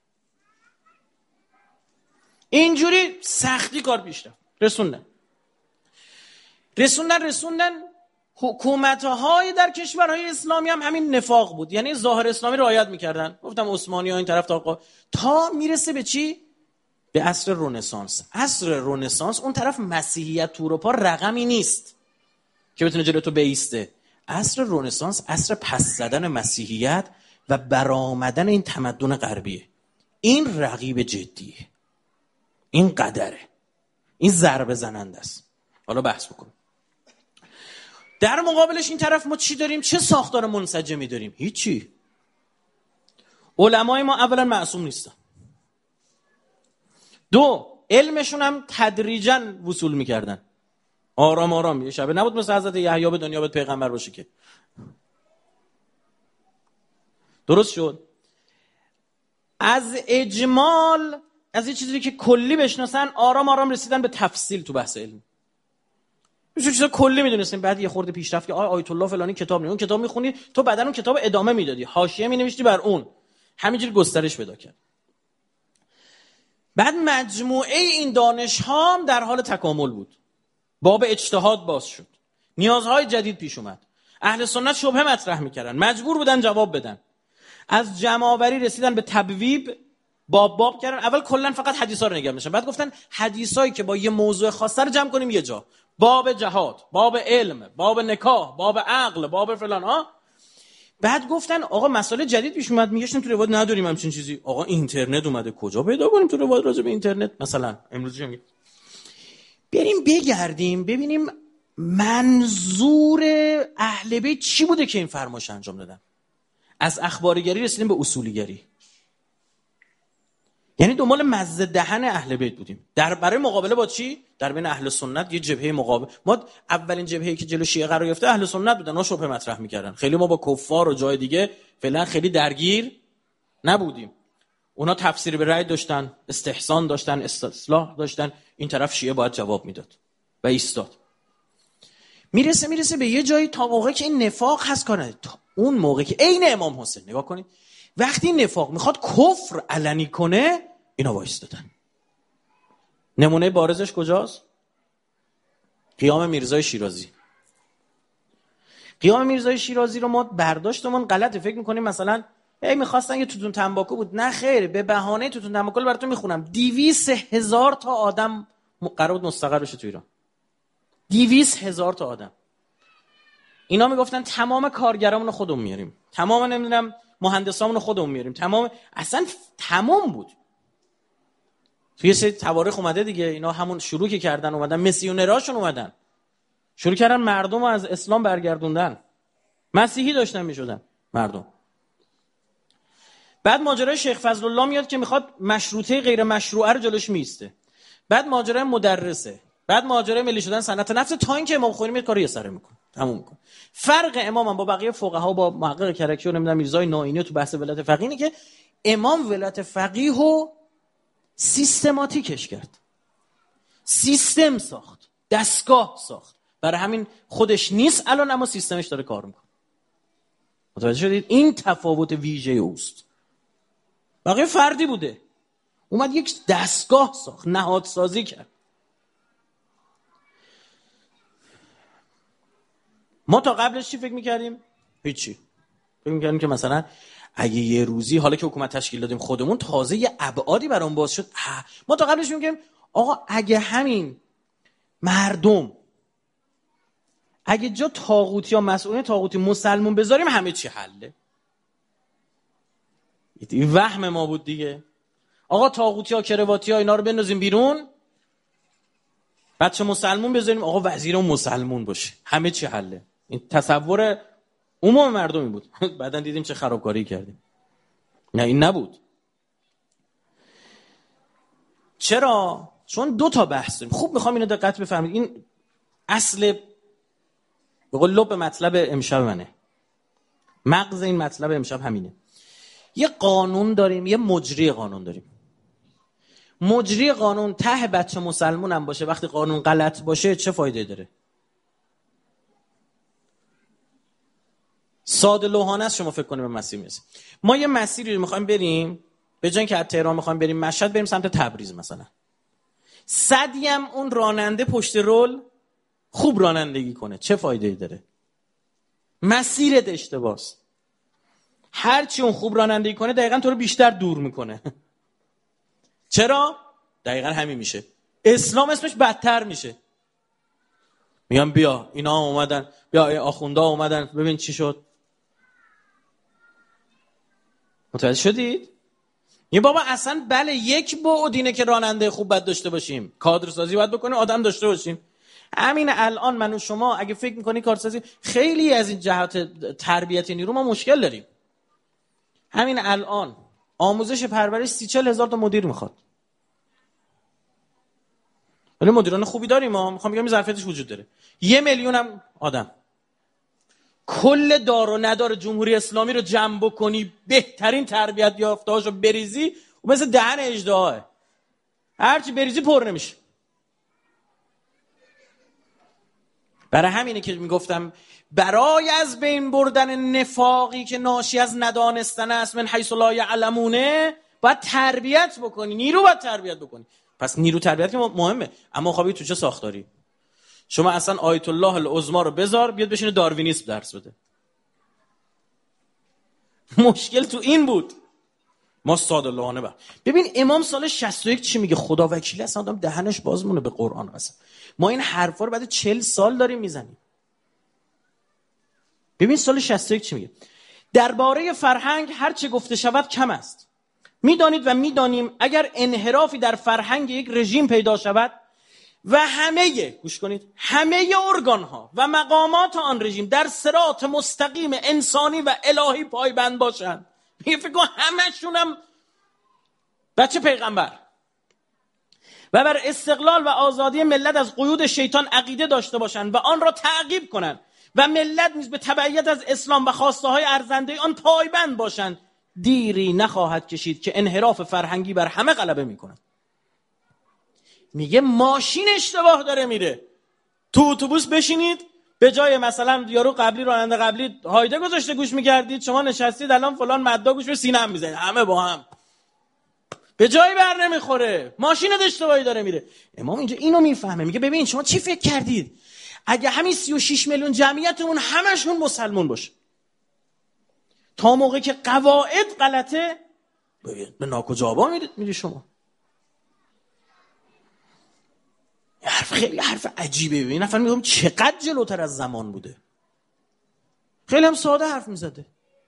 اینجوری سختی کار پیش رفت. رسوندن رسوندن رسوندن حکومت‌های در کشورهای اسلامی هم همین نفاق بود، یعنی ظاهر اسلامی رعایت میکردن. گفتم عثمانی ها این طرف تا تا میرسه به چی؟ به عصر رنسانس. عصر رنسانس اون طرف مسیحیت تو اروپا رقمی نیست که بتونه جلوی تو بیسته. عصر رنسانس عصر پس زدن مسیحیت و برآمدن این تمدن غربیه. این رقیب جدیه، این قدره، این ضربه زننده است. حالا بحث بکنیم. در مقابلش این طرف ما چی داریم؟ چه ساختار منسجمی داریم؟ هیچی. علمای ما اولا معصوم نیستن، دو علمشون هم تدریجاً وصول میکردن، آرام آرام. یه شبه نبود مثل حضرت یحیی به دنیا باید پیغمبر باشه که. درست شد؟ از اجمال، از یه چیزی که کلی بشناسن، آرام آرام رسیدن به تفصیل تو بحث علم. یه چیزا کلی میدونستیم، بعد یه خورده پیشرفت که آ آیت الله فلانی کتاب نه، اون کتاب میخونی تو، بعدن اون کتاب ادامه میدادی، حاشیه مینوشتی بر اون، همینجوری گسترش پیدا کرد. بعد مجموعه این دانش ها هم در حال تکامل بود، باب اجتهاد باز شد، نیازهای جدید پیش اومد، اهل سنت شبهه مطرح میکردن، مجبور بودن جواب بدن. از جمع‌آوری رسیدن به تبویب، باب باب کردن. اول کلا فقط حدیثا رو نگه می‌داشتن، بعد گفتن حدیثایی که با یه موضوع خاص رو جمع کنیم یه جا، باب جهاد، باب علم، باب نکاح، باب عقل، باب فلان ها. بعد گفتن آقا مسائل جدید پیش اومد، میگشتیم تو روایت نداریم همچین چیزی. آقا اینترنت اومده، کجا پیدا کنیم تو روایت راجع به اینترنت؟ مثلا امروز چه میگه؟ بریم بگردیم ببینیم منظور اهل بیت چی بوده که این فرمایش انجام دادن. از اخبارگری رسیدیم به اصولیگری، یعنی دنبال مزه دهن اهل بیت بودیم. در برای مقابله با چی؟ در بین اهل سنت یه جبهه مقابل. ما اولین جبهه‌ای که جلو شیعه قرار گرفته اهل سنت بودن، اونا شبهه مطرح می‌کردن. خیلی ما با کفار و جای دیگه فعلا خیلی درگیر نبودیم. اونا تفسیر به رأی داشتن، استحسان داشتن، استصلاح داشتن، این طرف شیعه باید جواب میداد و ایستاد. میرسه میرسه به یه جایی تا موقعی که این نفاق هست کنه، تا اون موقعی که عین امام حسین نگاه کنید، وقتی نفاق میخواد کفر علنی کنه اینا وایستادن. نمونه بارزش کجاست؟ قیام میرزای شیرازی. قیام میرزای شیرازی رو ما برداشتمون غلطه، فکر میکنیم مثلا ای میخواستن یه توتون تنباکو بود. نه خیر، به بهانه توتون تنباکو رو براتون میخونم. دویست هزار تا آدم قرار بود مستقر بشه تو ایران. دویست هزار تا آدم. اینا میگفتن تمام کارگرامون رو خودمون میاریم، تمام نمیدونم مهندسامون رو خودمون میاریم، تمام، اصلا تمام بود. توی سری تواریخ اومده دیگه، اینا همون شروع که کردن اومدن، میسیونراشون اومدن شروع کردن مردم رو از اسلام برگردوندن، مسیحی داشتن میشدن مردم. بعد ماجرای شیخ فضل الله میاد که میخواد مشروطه غیر مشروعه رو جلوش میسته. بعد ماجرای مدرسه، بعد ماجرای ملی شدن صنعت نفت، تا اینکه امام خمینی میاد کاری سره میکنه، تموم میکنه. فرق امام هم با بقیه فقها، با محقق کرکی و نمیدونم میرزای نائینی تو بحث ولایت فقیه اینه که امام ولایت فقیه رو سیستماتیکش کرد، سیستم ساخت، دستگاه ساخت. برای همین خودش نیست الان، اما سیستمش داره کار میکنه. متوجه شدید؟ این تفاوت ویژه اوست. بقیه فردی بوده، اومد یک دستگاه ساخت، نهادسازی کرد. ما تا قبلش چی فکر میکردیم؟ هیچی. فکر میکردیم که مثلا اگه یه روزی، حالا که حکومت تشکیل دادیم خودمون، تازه یه ابعادی برام باز شد. ما تا قبلش میگیم آقا اگه همین مردم، اگه جا طاغوتی یا مسئولین طاغوتی مسلمون بذاریم همه چی حله. این وهم ما بود دیگه. آقا طاغوتی ها کرواتی ها اینا رو بندازیم بیرون، بچه مسلمون بذاریم، آقا وزیرمون مسلمون باشه، همه چی حله. این تصور عموم مردمی بود. بعدن دیدیم چه خرابکاری کردیم. نه این نبود. چرا؟ چون دو تا بحث داریم. خوب میخوام اینو دقت بفهمید. این اصل به قول لب مطلب امشب منه. مغز این مطلب امشب همینه. یه قانون داریم، یه مجری قانون داریم. مجری قانون ته بچه مسلمون هم باشه، وقتی قانون غلط باشه چه فایده داره؟ ساده لوحانه است شما فکر کنید به مسیر میرسید. ما یه مسیری رو میخوایم بریم، به جای اینکه از تهران میخوایم بریم مشهد، بریم سمت تبریز مثلا. صدی هم اون راننده پشت رول خوب رانندگی کنه، چه فایده‌ای داره؟ مسیرت اشتباهه. هر چی اون خوب رانندگی کنه دقیقاً تو رو بیشتر دور میکنه. چرا؟ دقیقاً همین میشه. اسلام اسمش بدتر میشه. میگم بیا اینا اومدن، بیا آخوندا اومدن، ببین چی شد. متوجه شدید؟ یه بابا اصلا بله یک بعد اینه که راننده خوب باید داشته باشیم، کادرسازی باید بکنیم، آدم داشته باشیم. همین الان من و شما اگه فکر میکنی کارسازی، خیلی از این جهات تربیت نیرو ما مشکل داریم. همین الان آموزش پرورش سی چل هزار تا مدیر میخواد. ولی مدیران خوبی داریم، ما میخوام بگم ظرفیتش وجود داره. یه میلیون هم آدم. کل دار و ندار جمهوری اسلامی رو جمع بکنی، بهترین تربیت یافته‌هاشو بریزی، و مثل دهن اژدهاه. هرچی بریزی پر نمیشه. برای همینه که میگفتم برای از بین بردن نفاقی که ناشی از ندانستن است، من حیث لا یعلمونه، باید تربیت بکنی، نیرو باید تربیت بکنی. پس نیرو تربیت که مهمه، اما خب تو چه ساختاری؟ شما اصلا آیت الله العظما رو بذار بیاد بشینه داروینیسم درس بده. مشکل تو این بود. ما ساده لوحانه با. ببین امام سال شصت و یک چی میگه؟ خدا وکیلی اصلا آدم دهنش باز مونه به قرآن قسم. ما این حرفا رو بعد چهل سال داریم میزنیم. ببین سال شصت و یک چی میگه؟ درباره فرهنگ هر چه گفته شود کم است. میدانید و میدانیم اگر انحرافی در فرهنگ یک رژیم پیدا شود و همه گوش کنید همه ارگان ها و مقامات آن رژیم در صراط مستقیم انسانی و الهی پایبند باشند، میگه فکر کن همشون هم بچه پیغمبر، و بر استقلال و آزادی ملت از قیود شیطان عقیده داشته باشند و آن را تعقیب کنند و ملت نیز به تبعیت از اسلام و خواسته های ارزنده آن پایبند باشند، دیری نخواهد کشید که انحراف فرهنگی بر همه غلبه میکنه. میگه ماشین اشتباه داره میره. تو اتوبوس بشینید، به جای مثلا یارو قبلی راننده قبلی هایده گذاشته گوش میکردید، شما نشستید الان فلان مددا گوش به سینه‌ام میزنید، همه با هم به جای بر نمیخوره. ماشینت اشتباهی داره میره. امام اینجا اینو میفهمه، میگه ببین شما چی فکر کردید اگه همین سی و شش میلیون جمعیتمون همشون مسلمان باشه، تا موقعی که قواعد غلطه به ناکجابا میرید میری شما. حرف خیلی حرف عجیبه. ببین نفر میگم چقدر جلوتر از زمان بوده. خیلی هم ساده حرف میزده.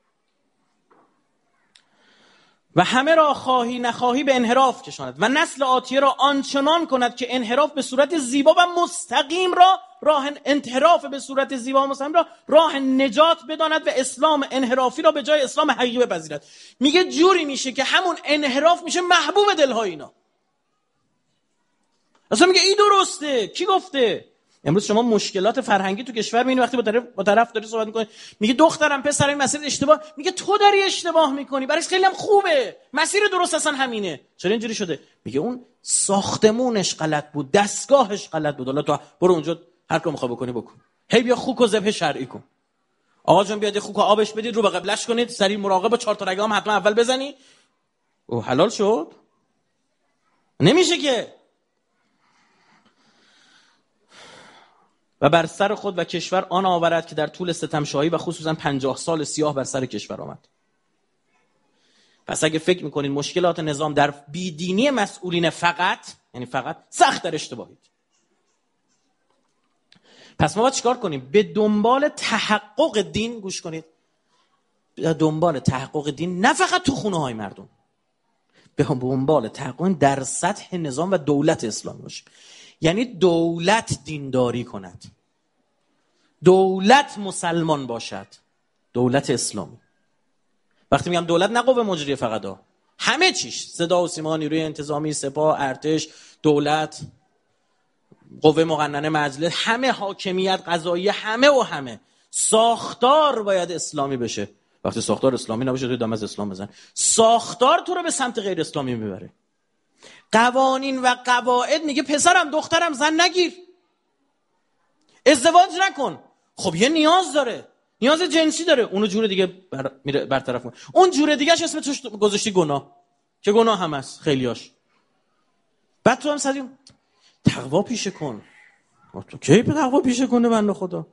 و همه را خواهی نخواهی به انحراف کشاند و نسل آتیه را آنچنان کند که انحراف به صورت زیبا و مستقیم را راه انحراف به صورت زیبا و مستقیم را راه نجات بداند و اسلام انحرافی را به جای اسلام حقیقی بپذیرد. میگه جوری میشه که همون انحراف میشه محبوب دلهای اینا. اصلا میگه این درسته. کی گفته؟ امروز شما مشکلات فرهنگی تو کشور میبینی، وقتی با طرف با طرف داری صحبت میکنی میگه دخترم پسرم این مسیر اشتباه، میگه تو داری اشتباه میکنی، برایش خیلی هم خوبه، مسیر درست اصلا همینه. چرا اینجوری شده؟ میگه اون ساختمونش غلط بود، دستگاهش غلط بود. حالا تو برو اونجا هر کاری میخوای بکنی بکن. هی بیا خوک و ذبح شرعی کن. آقا جون بیاد خوک و آبش بدید، رو به قبلش کنید، سری مراقب چهار تا رگام حتما اول بزنی. او حلال شد؟ نمیشه که. و بر سر خود و کشور آن آورد که در طول ستمشاهی و خصوصا پنجاه سال سیاه بر سر کشور آمد. پس اگه فکر میکنید مشکلات نظام در بیدینی مسئولین فقط، یعنی فقط، سخت در اشتباهید. پس ما باید چیکار کنیم؟ به دنبال تحقق دین، گوش کنید، به دنبال تحقق دین، نه فقط تو خونه های مردم، به دنبال تحقق در سطح نظام و دولت اسلامی باشیم. یعنی دولت دینداری کند، دولت مسلمان باشد، دولت اسلامی. وقتی میگم دولت نه قوه مجریه فقط ها، همه چیش، صدا و سیما، نیروی انتظامی، سپاه، ارتش، دولت، قوه مقننه، مجلس، همه، حاکمیت قضایی، همه و همه ساختار باید اسلامی بشه. وقتی ساختار اسلامی نباشه تو دم از اسلام بزن. ساختار تو رو به سمت غیر اسلامی میبره. قوانین و قواعد میگه پسرم دخترم زن نگیر، ازدواج نکن. خب یه نیاز داره، نیاز جنسی داره، اونو جور دیگه بر... میره برطرف کن. اون جور دیگه‌اش اسم توش گذاشتی گناه، که گناه هم هست خیلیاش. بعد تو هم صدیم تقوا پیشه کن. تو کی به تقوا پیشه کنه بنده خدا؟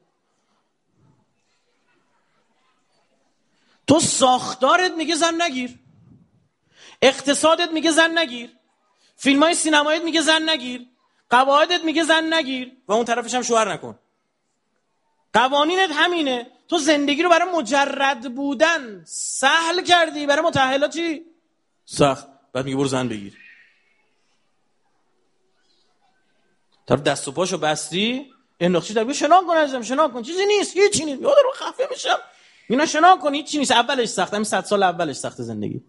تو ساختارت میگه زن نگیر، اقتصادت میگه زن نگیر، فیلمای سینمایت میگه زن نگیر، قواعدت میگه زن نگیر و اون طرفش هم شوهر نکن. قوانینت همینه. تو زندگی رو برای مجرد بودن سهل کردی، برای متأهلات چی؟ سخت. بعد میگه برو زن بگیر. طرف دست و پاشو بستی، انداختی در بگه شنا کن عزیزم، شنا کن، چیزی نیست، هیچی نیست. یادم رو خفه میشم. اینا شنا کن، هیچی نیست. اولش سخت، همین صد سال اولش سخت زندگی.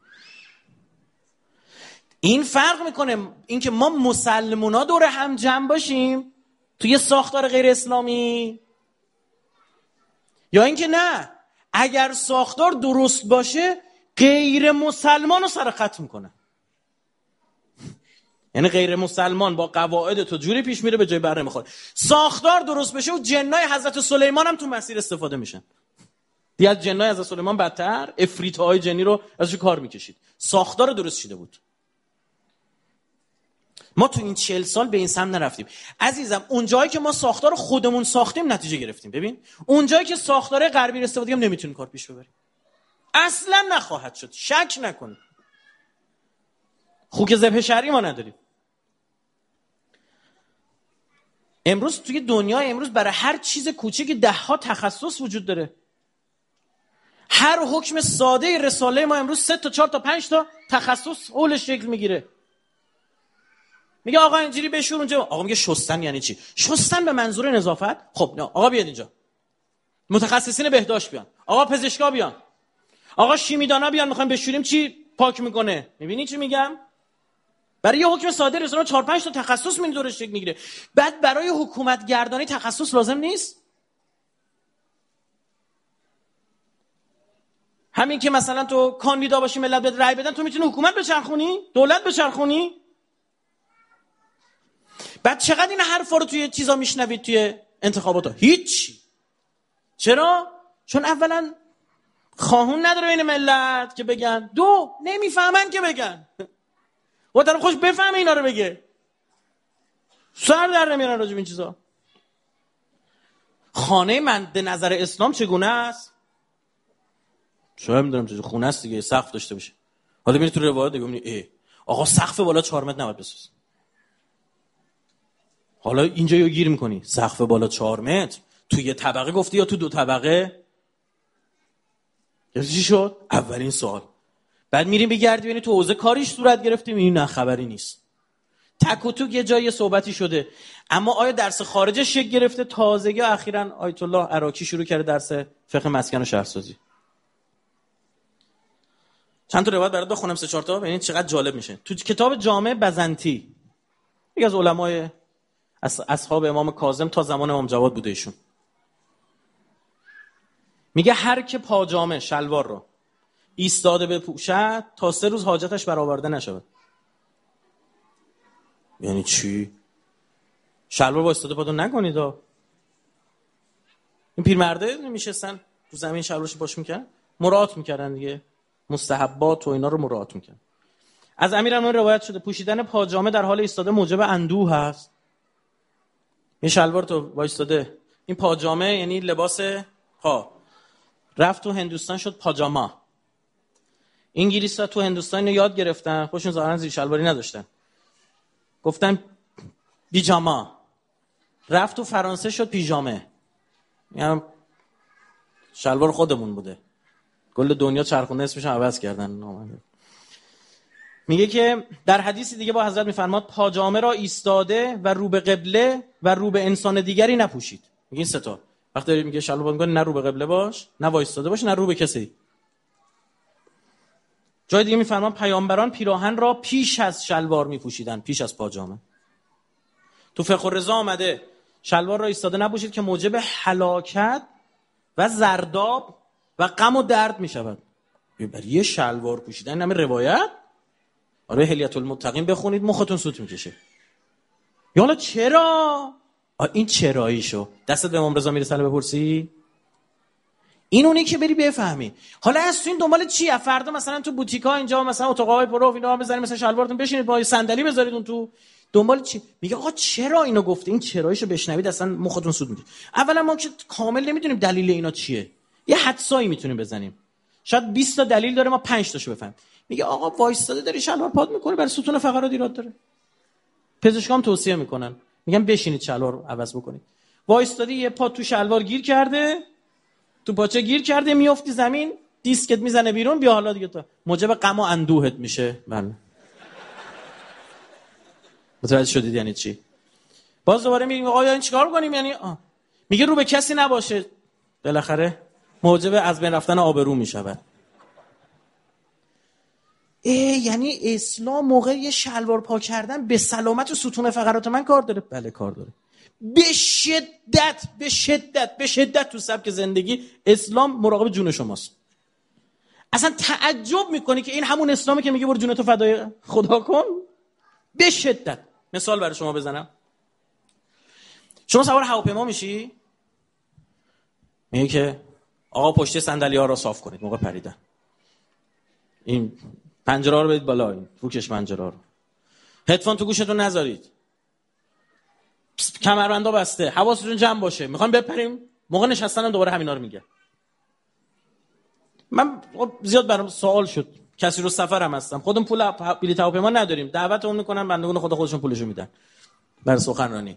این فرق میکنه این که ما مسلمونا دور هم جمع باشیم توی ساختار غیر اسلامی، یا اینکه نه، اگر ساختار درست باشه غیر مسلمان رو سر خط میکنه. یعنی غیر مسلمان با قواعد تو جوری پیش میره به جای بر نمیخوره. ساختار درست بشه و جنای حضرت سلیمان هم تو مسیر استفاده میشن. دیگه از جنای حضرت سلیمان بدتر، افریت‌های جنی رو ازش کار میکشید. ساختار درست شده بود. ما تو این چهل سال به این سمت نرفتیم عزیزم. اون جایی که ما ساختار خودمون ساختیم نتیجه گرفتیم. ببین اون جایی که ساختار غربی استفاده کنیم نمیتونیم کار پیش ببریم، اصلا نخواهد شد، شک نکن. خوک ذبح شرعی ما نداریم. امروز توی دنیای امروز برای هر چیز کوچیکی ده ها تخصص وجود داره. هر حکم ساده رساله ما امروز سه تا چهار تا پنج تا تخصص حولش شکل میگیره. میگه آقا اینجوری بشور اونجا، آقا میگه شستن یعنی چی؟ شستن به منظور نظافت. خب نه آقا بیاد اینجا، متخصصین بهداشت بیان، آقا پزشکا بیان، آقا شیمیدانا بیان، میخوایم بشوریم چی پاک میکنه. میبینی چی میگم؟ برای یه حکم صادر رسانه چهار پنج تا تخصص من دورش شکل میگیره. بعد برای حکومت گردانی تخصص لازم نیست. همین که مثلا تو کاندیدا باشی ملت بهت رأی بدن، تو میتونی حکومت بچرخونی، دولت بچرخونی. بعد چقدر این حرفا رو توی چیزا میشنوید توی انتخابات ها؟ هیچ. چرا؟ چون اولا خواهون نداره بین ملت که بگن، دو نمیفهمن که بگن و طرف خوش بفهمه اینا رو بگه، سر در نمیارن راجب این چیزا. خانه مد نظر اسلام چگونه است؟ چه میدونم چه خونه است دیگه، سقف داشته باشه. حالا میری تو روایت دیگه میبینی ای آقا سقف بالا چهار متر نباید بساز. حالا اینجا رو گیر میکنی، سقف بالا چهار متر تو یه طبقه گفتی یا تو دو طبقه؟ چی شد؟ اولین سوال. بعد میریم بگردی ببینی تو حوزه کاریش صورت گرفتیم، این نه خبری نیست. تک و توک یه جایی صحبتی شده، اما آیا درس خارجش شکل گرفته؟ تازگی اخیراً آیت الله عراقی شروع کرده درس فقه مسکن و شهرسازی. چند تا روایت برات بخونم، سه چهار تا، ببینید چقدر جالب میشه. تو کتاب جامع بزنطی، یکی از علمای اصحاب امام کاظم تا زمان امام جواد بوده ایشون، میگه هر که پاجامه شلوار رو ایستاده بپوشد تا سه روز حاجتش برآورده نشود. یعنی چی؟ شلوار با ایستاده پاتون نکنید ها. این پیرمرده نمیشستن تو زمین شلوارش باش میکردن، مراعات میکردن دیگه، مستحبات و اینا رو مراعات میکردن. از امیرالمومنین روایت شده پوشیدن پاجامه در حال ایستاده موجب اندوه هست. این شلوار تو وایستاده، این پاجامه یعنی لباس پا، رفت تو هندوستان شد پاجاما. انگلیس‌ها تو هندوستان اینو یاد گرفتن، خودشون ظاهرا زیر شلواری نداشتن، گفتن بیجاما. رفت تو فرانسه شد پیژامه، یعنی شلوار خودمون بوده، کل دنیا چرخونده اسمش رو عوض کردن. میگه که در حدیثی دیگه با حضرت میفرماد پاجامه را ایستاده و رو به قبله و رو به انسان دیگری نپوشید. میگه این سه تا وقتی میگه شلوار میگه نه رو به قبله باش، نه وایستاده باش، نه رو به کسی. جای دیگه میفرمان پیامبران پیراهن را پیش از شلوار میپوشیدن، پیش از پاجامه. تو فقه الرضا آمده شلوار را ایستاده نپوشید که موجب هلاکت و زرداب و غم و درد میشود. برای یه شلوار پوشیدن این همه روایت؟ آره حلیة المتقین بخونید مختون سوت میکشه. یالا چرا؟ این چراییشو دستت به امام رضا میرسه بپرسی؟ این اونی که بری بفهمی. حالا از تو این دنبال چیه؟ فردا مثلا تو بوتیکا اینجا مثلا اتاقای پرو اینا بزنید مثلا شلوارتون بشینید با صندلی بذارید اون تو، دنبال چی؟ میگه آقا چرا اینو گفته؟ این چراییشو بشنوید اصلا مختون سود میشه. اولا ما که کامل نمیدونیم دلیل اینا چیه، یه حدسایی میتونیم بزنیم، شاید بیست تا دلیل داره ما پنج تاشو بفهمیم. میگه آقا وایستاده داری شلوار پاد میکنه برای ستون فقرات ایراد داره. پزشکام توصیه میکنن میگن بشینید شلوار عوض بکنید. وایستادی یه پا تو شلوار گیر کرده، تو پاچه گیر کرده، میافتی زمین، دیسکت میزنه بیرون، بیا حالا دیگه تو موجب غم و اندوهت میشه. بله متوجه شدید یعنی چی؟ باز دوباره میگیم آیا این چیکار کنیم؟ یعنی آه. میگه رو به کسی نباشه، بالاخره موجب از بین رفتن آبرو میشود. یعنی اسلام موقع یه شلوار پا کردن به سلامت و ستون فقرات من کار داره؟ بله کار داره. به شدت به شدت به شدت تو سبک زندگی اسلام مراقب جون شماست. اصلا تعجب میکنی که این همون اسلامی که میگه برو جونتو فدای خدا کن. به شدت. مثال برای شما بزنم، شما سوار هواپیما میشی، میگه که آقا پشت صندلی‌ها رو صاف کنید موقع پریدن، این پنجره رو بدید بالا، این روکش پنجره رو، هدفون تو گوشتون نذارید، کمربندا بسته، حواستون جمع باشه، میخوام بپریم، موقع نشستن دوباره همینا رو میگه. من زیاد برام سوال شد، کسی رو سفرم هستم، خودم پول بلیط هواپیما نداریم، دعوتمون میکنن بندگان خدا خودشون پولشو میدن برای سخنرانی.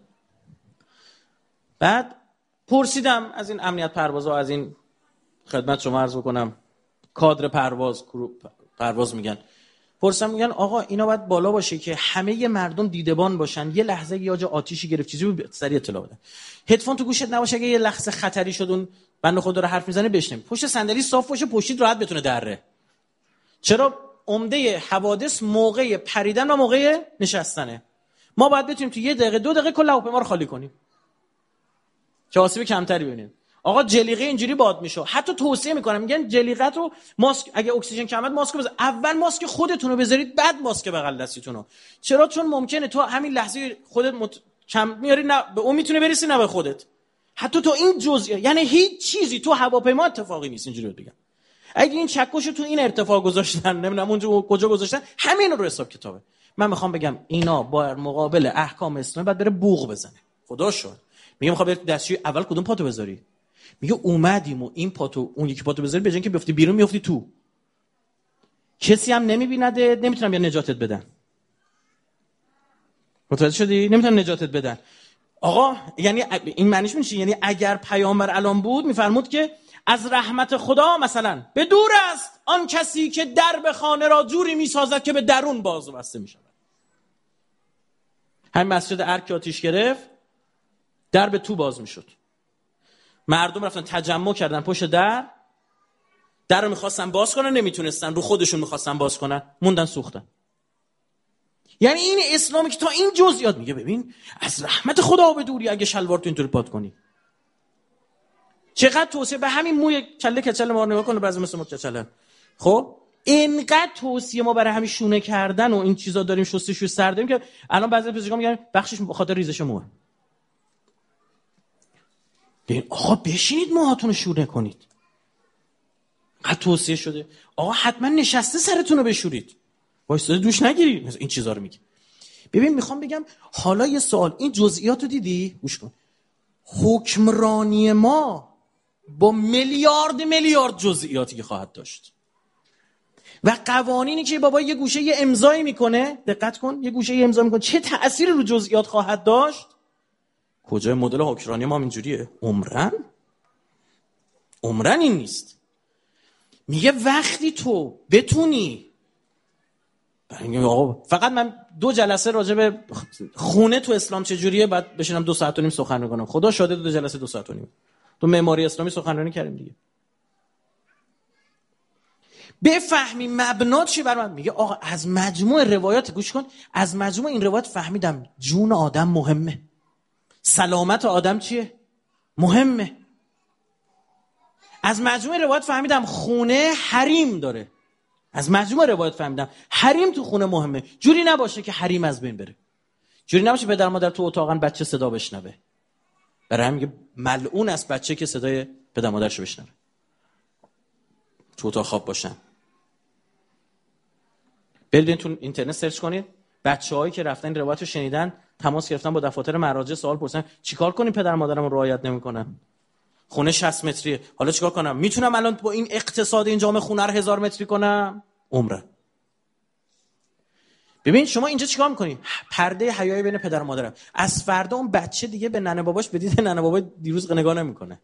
بعد پرسیدم از این امنیت پروازها، از این خدمت شما عرض بکنم کادر پرواز پرواز میگن، پرسیدم میگن آقا اینا باید بالا باشه که همه مردم دیدبان باشن، یه لحظه یا جا آتیشی گرفت چیزی سریع اطلاع بدن، هدفون تو گوشت نباشه اگه یه لحظه خطری شد اون بنده خدا داره حرف میزنه بشنوی، پشت صندلی صاف باشه، پشتید راحت بتونه دره. چرا؟ عمده حوادث موقع پریدن و موقع نشستنه. ما باید بتونیم تو یه دقیقه دو دقیقه کل هواپیما رو خالی کنیم که آسیب کمتری ببینیم. آقا جلیقه اینجوری باد میشه، حتی توصیه میکنم میگن جلیقه رو ماسک، اگه اکسیژن کم اومد ماسک بذارید، اول ماسک خودتون رو بذارید بعد ماسک بغل دستیتون رو. چرا؟ چون ممکنه تو همین لحظه خودت مت... کم میاری، نه به اون میتونه برسی نه به خودت. حتی تو این جزئیه، یعنی هیچ چیزی تو هواپیما اتفاقی نیست. اینجوری بگم اگه این چکشو تو این ارتفاع گذاشتن، نمیدونم اونجا کجا گذاشتن، همین رو حساب کتابه. من میخوام بگم اینا با مقابل احکام اسلامی بعد بره بوق بزنه. خدا شد میگم میخوام دستشویی اول کدوم پاتو بذاری؟ میگه اومدیم و این پاتو اون یکی پاتو بذاری، به جای اینکه بیفتی بیرون میافتی تو، کسی هم نمیبینده، نمیتونم یا نجاتت بدن. متوجه شدی؟ نمیتونم نجاتت بدن. آقا یعنی این معنیش میشه یعنی اگر پیامبر الان بود میفرمود که از رحمت خدا مثلا به دور است آن کسی که درب خانه را جوری میسازد که به درون باز و بسته میشود. همین مسجد ارک آتیش گرفت، درب تو باز میشد، مردم رفتن تجمع کردن پشت در، در رو میخواستن باز کنن نمیتونستن، رو خودشون میخواستن باز کنن، موندن سوختن. یعنی این اسلامی که تا این جزئیات میگه ببین از رحمت خدا به دوری اگه شلوار تو اینطوری پات کنی. چقدر توصیه به همین موی کله کچل ما نگاه کنه، بعضی مثل ما کچلن. خب اینقدر توصیه ما برای همین شونه کردن و این چیزا داریم، شستشوی سر داریم که الان بعضی پزشکا میگن بخشش به خاطر ریزش موه. ببین آقا بشینید موهاتون رو شونه کنید. قد توصیه شده آقا حتما نشسته سرتون رو بشورید، وایساده دوش نگیری، این چیزا رو میگه. ببین میخوام بگم حالا یه سوال، این جزئیات رو دیدی؟ گوش کن. حکمرانی ما با میلیارد میلیارد جزئیاتی که خواهد داشت و قوانینی که بابا یه گوشه یه امضایی میکنه، دقت کن، یه گوشه یه امضا میکنه، چه تأثیری رو جزئیات خواهد داشت. کجای مدل حکمرانی ما اینجوریه؟ عمرن عمرن این نیست. میگه وقتی تو بتونی، آقا فقط من دو جلسه راجع به خونه تو اسلام چجوریه بعد بشینم دو ساعت و نیم سخنرانی کنم، خدا شاده دو جلسه دو ساعت و نیم تو معماری اسلامی سخنرانی کردیم دیگه. بفهمی مبنا چی برام. میگه آقا از مجموع روایات، گوش کن، از مجموع این روایات فهمیدم جون آدم مهمه، سلامت آدم چیه؟ مهمه. از مجموع روایات فهمیدم خونه حریم داره. از مجموع روایات فهمیدم حریم تو خونه مهمه. جوری نباشه که حریم از بین بره. جوری نباشه پدر مادر تو اتاقن بچه صدا بشنوه. برای همین میگه ملعون است بچه که صدای پدر مادرشو بشنوه. تو اتاق خواب باشن. برید تو اینترنت سرچ کنید، بچه‌هایی که رفتن این روایتو شنیدن تماس گرفتن با دفاتر مراجع، سوال پرسیدن چیکار کنیم پدر مادرمون رعایت نمیکنن؟ خونه شصت متریه، حالا چیکار کنم؟ میتونم الان با این اقتصاد این جامعه خونه رو هزار متری کنم؟ عمره. ببین شما اینجا چیکار میکنی؟ پرده حیایی بین پدر و مادرم. از فردا اون بچه دیگه به ننه باباش بدید ننه بابا دیروز نگاه نمیکنه.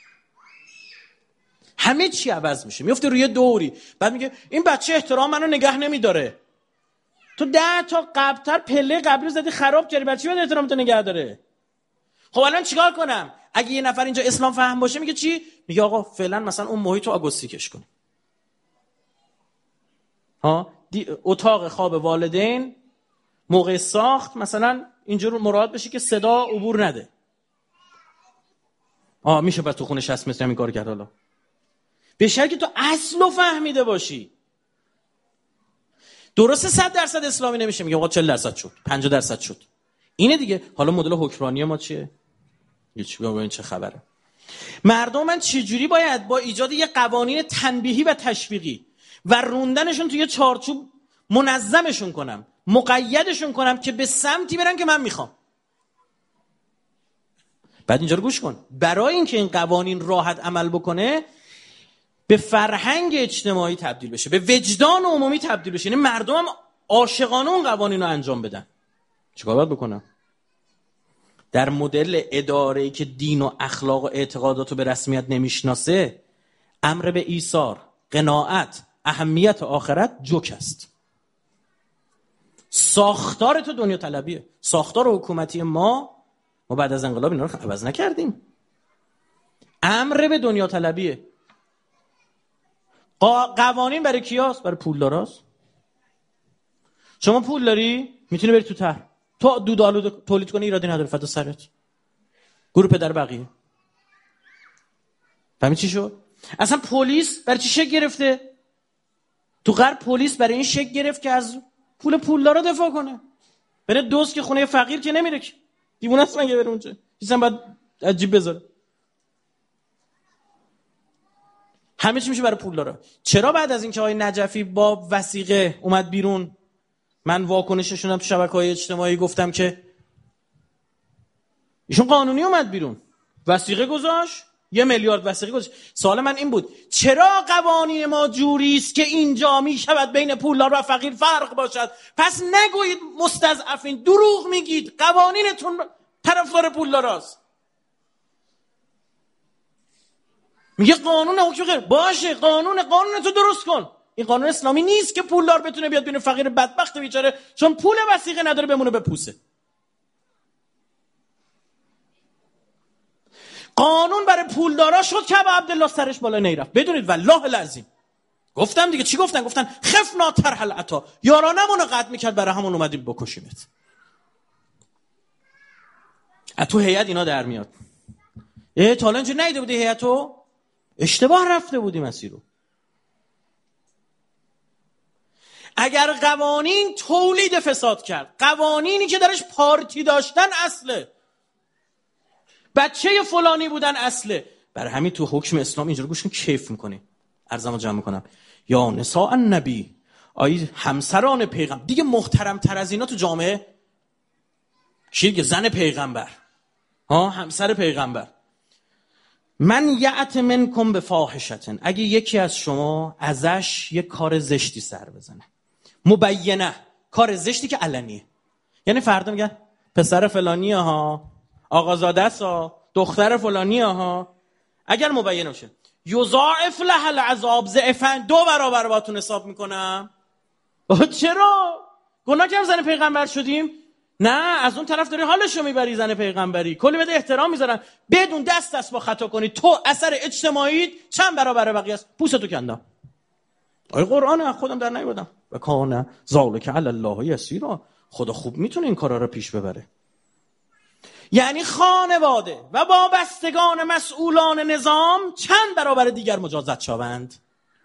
همه چی عوض میشه، میفته روی دوری. بعد میگه این بچه احترام منو نگه نمیداره. تو ده تا قبلتر پله قبلی زدی خراب کردی، بچه باید احترام تو نگه داره. خب الان چیکار کنم؟ اگه یه نفر اینجا اسلام فهم باشه میگه چی؟ میگه آقا فعلا مثلا اون محیط رو آگوستیکش کن. ها اتاق خواب والدین موقع ساخت مثلا اینجور مراعات بشه که صدا عبور نده. آ میشه بعد تو خونه شصت متری همین کار کرد. حالا به شرطی که تو اصلو فهمیده باشی. درسته صد درصد اسلامی نمیشه، میگه آقا چهل درصد شد، پنجاه درصد شد. اینه دیگه. حالا مدل حکمرانی ما چیه؟ یه چی ببین چه خبره. مردم من چجوری باید با ایجاد یه قوانین تنبیهی و تشویقی و روندنشون توی چارچوب منظمشون کنم، مقیدشون کنم که به سمتی برن که من میخوام. بعد اینجا رو گوش کن. برای اینکه این قوانین راحت عمل بکنه به فرهنگ اجتماعی تبدیل بشه، به وجدان عمومی تبدیل بشه، یعنی مردم هم عاشقانه اون قوانین رو انجام بدن. چیکار باید بکنم؟ در مدل اداره‌ای که دین و اخلاق و اعتقادات رو به رسمیت نمیشناسه، امر به ایثار، قناعت، اهمیت آخرت جوک است. ساختار تو دنیا طلبیه. ساختار حکومتی ما ما بعد از انقلاب اینا رو عوض نکردیم. امر به دنیا طلبیه. قوانین برای کیاست؟ برای پولداراست. شما پول داری میتونی بری تو طرح، تو دود آلود تولید کنی، ایرادی نداره، فدا سرت. گروه پدر بقیه. فهمی چی شد؟ اصلا پلیس برای چی شک گرفته؟ تو غرب پلیس برای این شک گرفت که از پول پولدارا دفاع کنه. بره دوست که خونه فقیر که نمیره که. دیوونه است مگه بره اونجا؟ چیزا بعد عجیب بذاره. همه چی میشه برای پولدارا. چرا بعد از اینکه آقای نجفی با وثیقه اومد بیرون، من واکنششونم تو شبکه‌های اجتماعی گفتم که ایشون قانونی اومد بیرون، وثیقه گذاشت، یه میلیارد وثیقه گذاشت. سوال من این بود چرا قوانین ما جوری است که اینجا میشود بین پولدار و فقیر فرق باشد؟ پس نگویید مستضعفین، دروغ میگید، قوانینتون طرفدار پولداراست. میگه قانون حکم غیر باشه، قانون قانون تو درست کن. این قانون اسلامی نیست که پولدار بتونه بیاد بین فقیر بدبخت بیچاره چون پول وثیقه نداره بمونه به پوسه. قانون برای پولدارا شد که ابا عبدالله سرش بالا نیرفت. بدونید والله العظیم گفتم دیگه. چی گفتن؟ گفتن خفنا طرح العطا، یارانمون رو قطع میکرد برای همون اومدیم بکشیمت. تو هیئت اینا در میاد. اه تا الان اینجا نیده بودی هیئتو؟ اشتباه رفته بودی مسیر رو. اگر قوانین تولید فساد کرد، قوانینی که درش پارتی داشتن اصله، بچه فلانی بودن اصله، برای همین تو حکم اسلام اینجا رو گوش کن کیف میکنی. عرضمو جمع میکنم. یا نساء النبی، آی همسران پیغمبر. دیگه محترم تر از اینا تو جامعه چیه؟ زن پیغمبر، ها، همسر پیغمبر. من یأت منکم بفاحشة، اگه یکی از شما ازش یک کار زشتی سر بزنه، مبینه، کار زشتی که علنیه، یعنی فردا میگن پسر فلانیه ها، آقازاده است ها، دختر فلانیه ها، اگر مبینه باشه یضاعف له العذاب ضعفا، دو برابر باتون حساب میکنم. چرا؟ گناه کردیم زن پیغمبر شدیم؟ نه، از اون طرف داری حالشو میبری زن پیغمبری، کلی بده احترام میذارن، بدون دست دست با خطا کنی تو اثر اجتماعی چند برابر بقیه است. پوستو کندم. آیه قرآنه، خودم در نیاوردم. و کان ذالک علی الله یسیرا، خدا خوب میتونه این کارا رو پیش ببره. یعنی خانواده و وابستگان مسئولان نظام چند برابر دیگر مجازات شوند.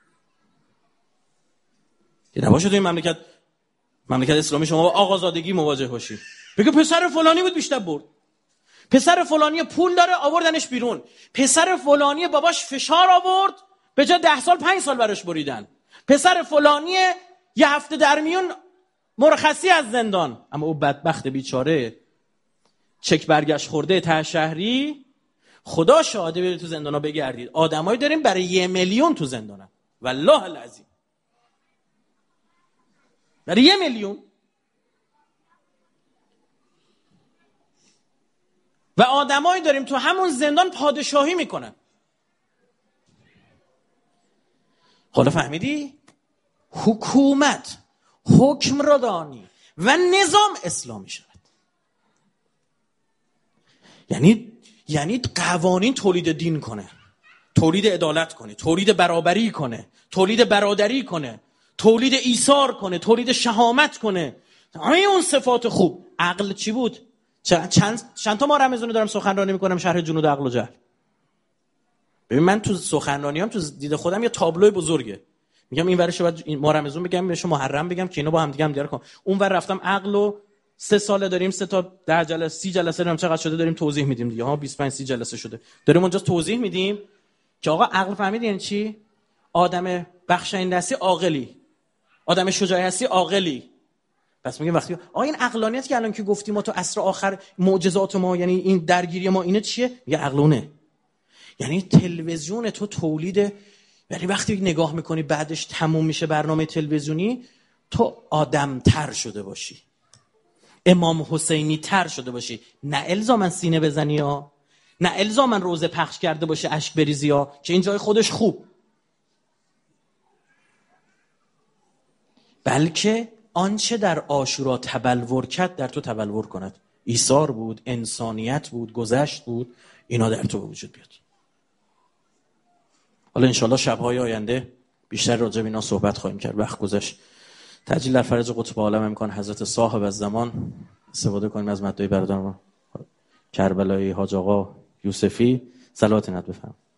که نباشه تو این مملکت مملکت اسلامی شما با آقازادگی مواجه باشی، بگه پسر فلانی بود بیشتر برد، پسر فلانی پول داره آوردنش بیرون، پسر فلانی باباش فشار آورد به جای ده سال پنج سال براش بریدن، پسر فلانی یه هفته در میون مرخصی از زندان. اما او بدبخت بیچاره چک برگشت خورده ته شهری، خدا شاهده برید تو زندانا بگردید، آدمایی داریم برای یه میلیون تو زندانن، والله العظیم برای یه میلیون. و آدمایی داریم تو همون زندان پادشاهی میکنن. حالا فهمیدی؟ حکومت، حکمرانی و نظام اسلامی شود. یعنی یعنی قوانین تولید دین کنه، تولید عدالت کنه، تولید برابری کنه، تولید برادری کنه، تولید ایثار کنه، تولید شهامت کنه. همه اون صفات خوب. عقل چی بود؟ چند چند تا ما رمضان دارم سخنرانی میکنم شرح جنود عقل و جهل. ببین من تو سخنرانیام تو دید خودم یه تابلوی بزرگه، میگم این ورش بعد ما رمضان بگم، بهش محرم بگم که اینا با هم دیگه هم دیار کن. اون ور رفتم عقل و سه ساله داریم، سه تا ده جلسه سی جلسه داریم، چقدر شده داریم توضیح میدیم دیگه. ها بیست و پنج سی جلسه شده داریم اونجا توضیح میدیم که آقا عقل فهمید یعنی چی؟ آدم بخشنده هستی عاقلی، آدم شجاعی هستی عاقلی. پس میگم وقتی آقا این عقلانیت که الان که گفتیم ما تو عصر آخر معجزات ما، یعنی این درگیری ما اینه چیه؟ میگه عقلونه. یعنی تلویزیون تو تولید، یعنی وقتی نگاه میکنی بعدش تموم میشه برنامه تلویزیونی، تو آدمتر شده باشی، امام حسینی تر شده باشی، نه الزامن سینه بزنی ها، نه الزامن روزه پخش کرده باشه اشک بریزی ها، که این جای خودش خوب، بلکه آنچه در عاشورا تبلور کرد در تو تبلور کند. ایثار بود، انسانیت بود، گذشت بود، اینا در تو به وجود بیاد. حالا انشالله شب‌های آینده بیشتر راجع به اینا صحبت خواهیم کرد. وقت گذشت. تعجیل در فرج قطب عالم امکان حضرت صاحب الزمان استفاده کنیم از مدعی برادران کربلایی حاج آقا یوسفی. صلوات نت بفرمایید.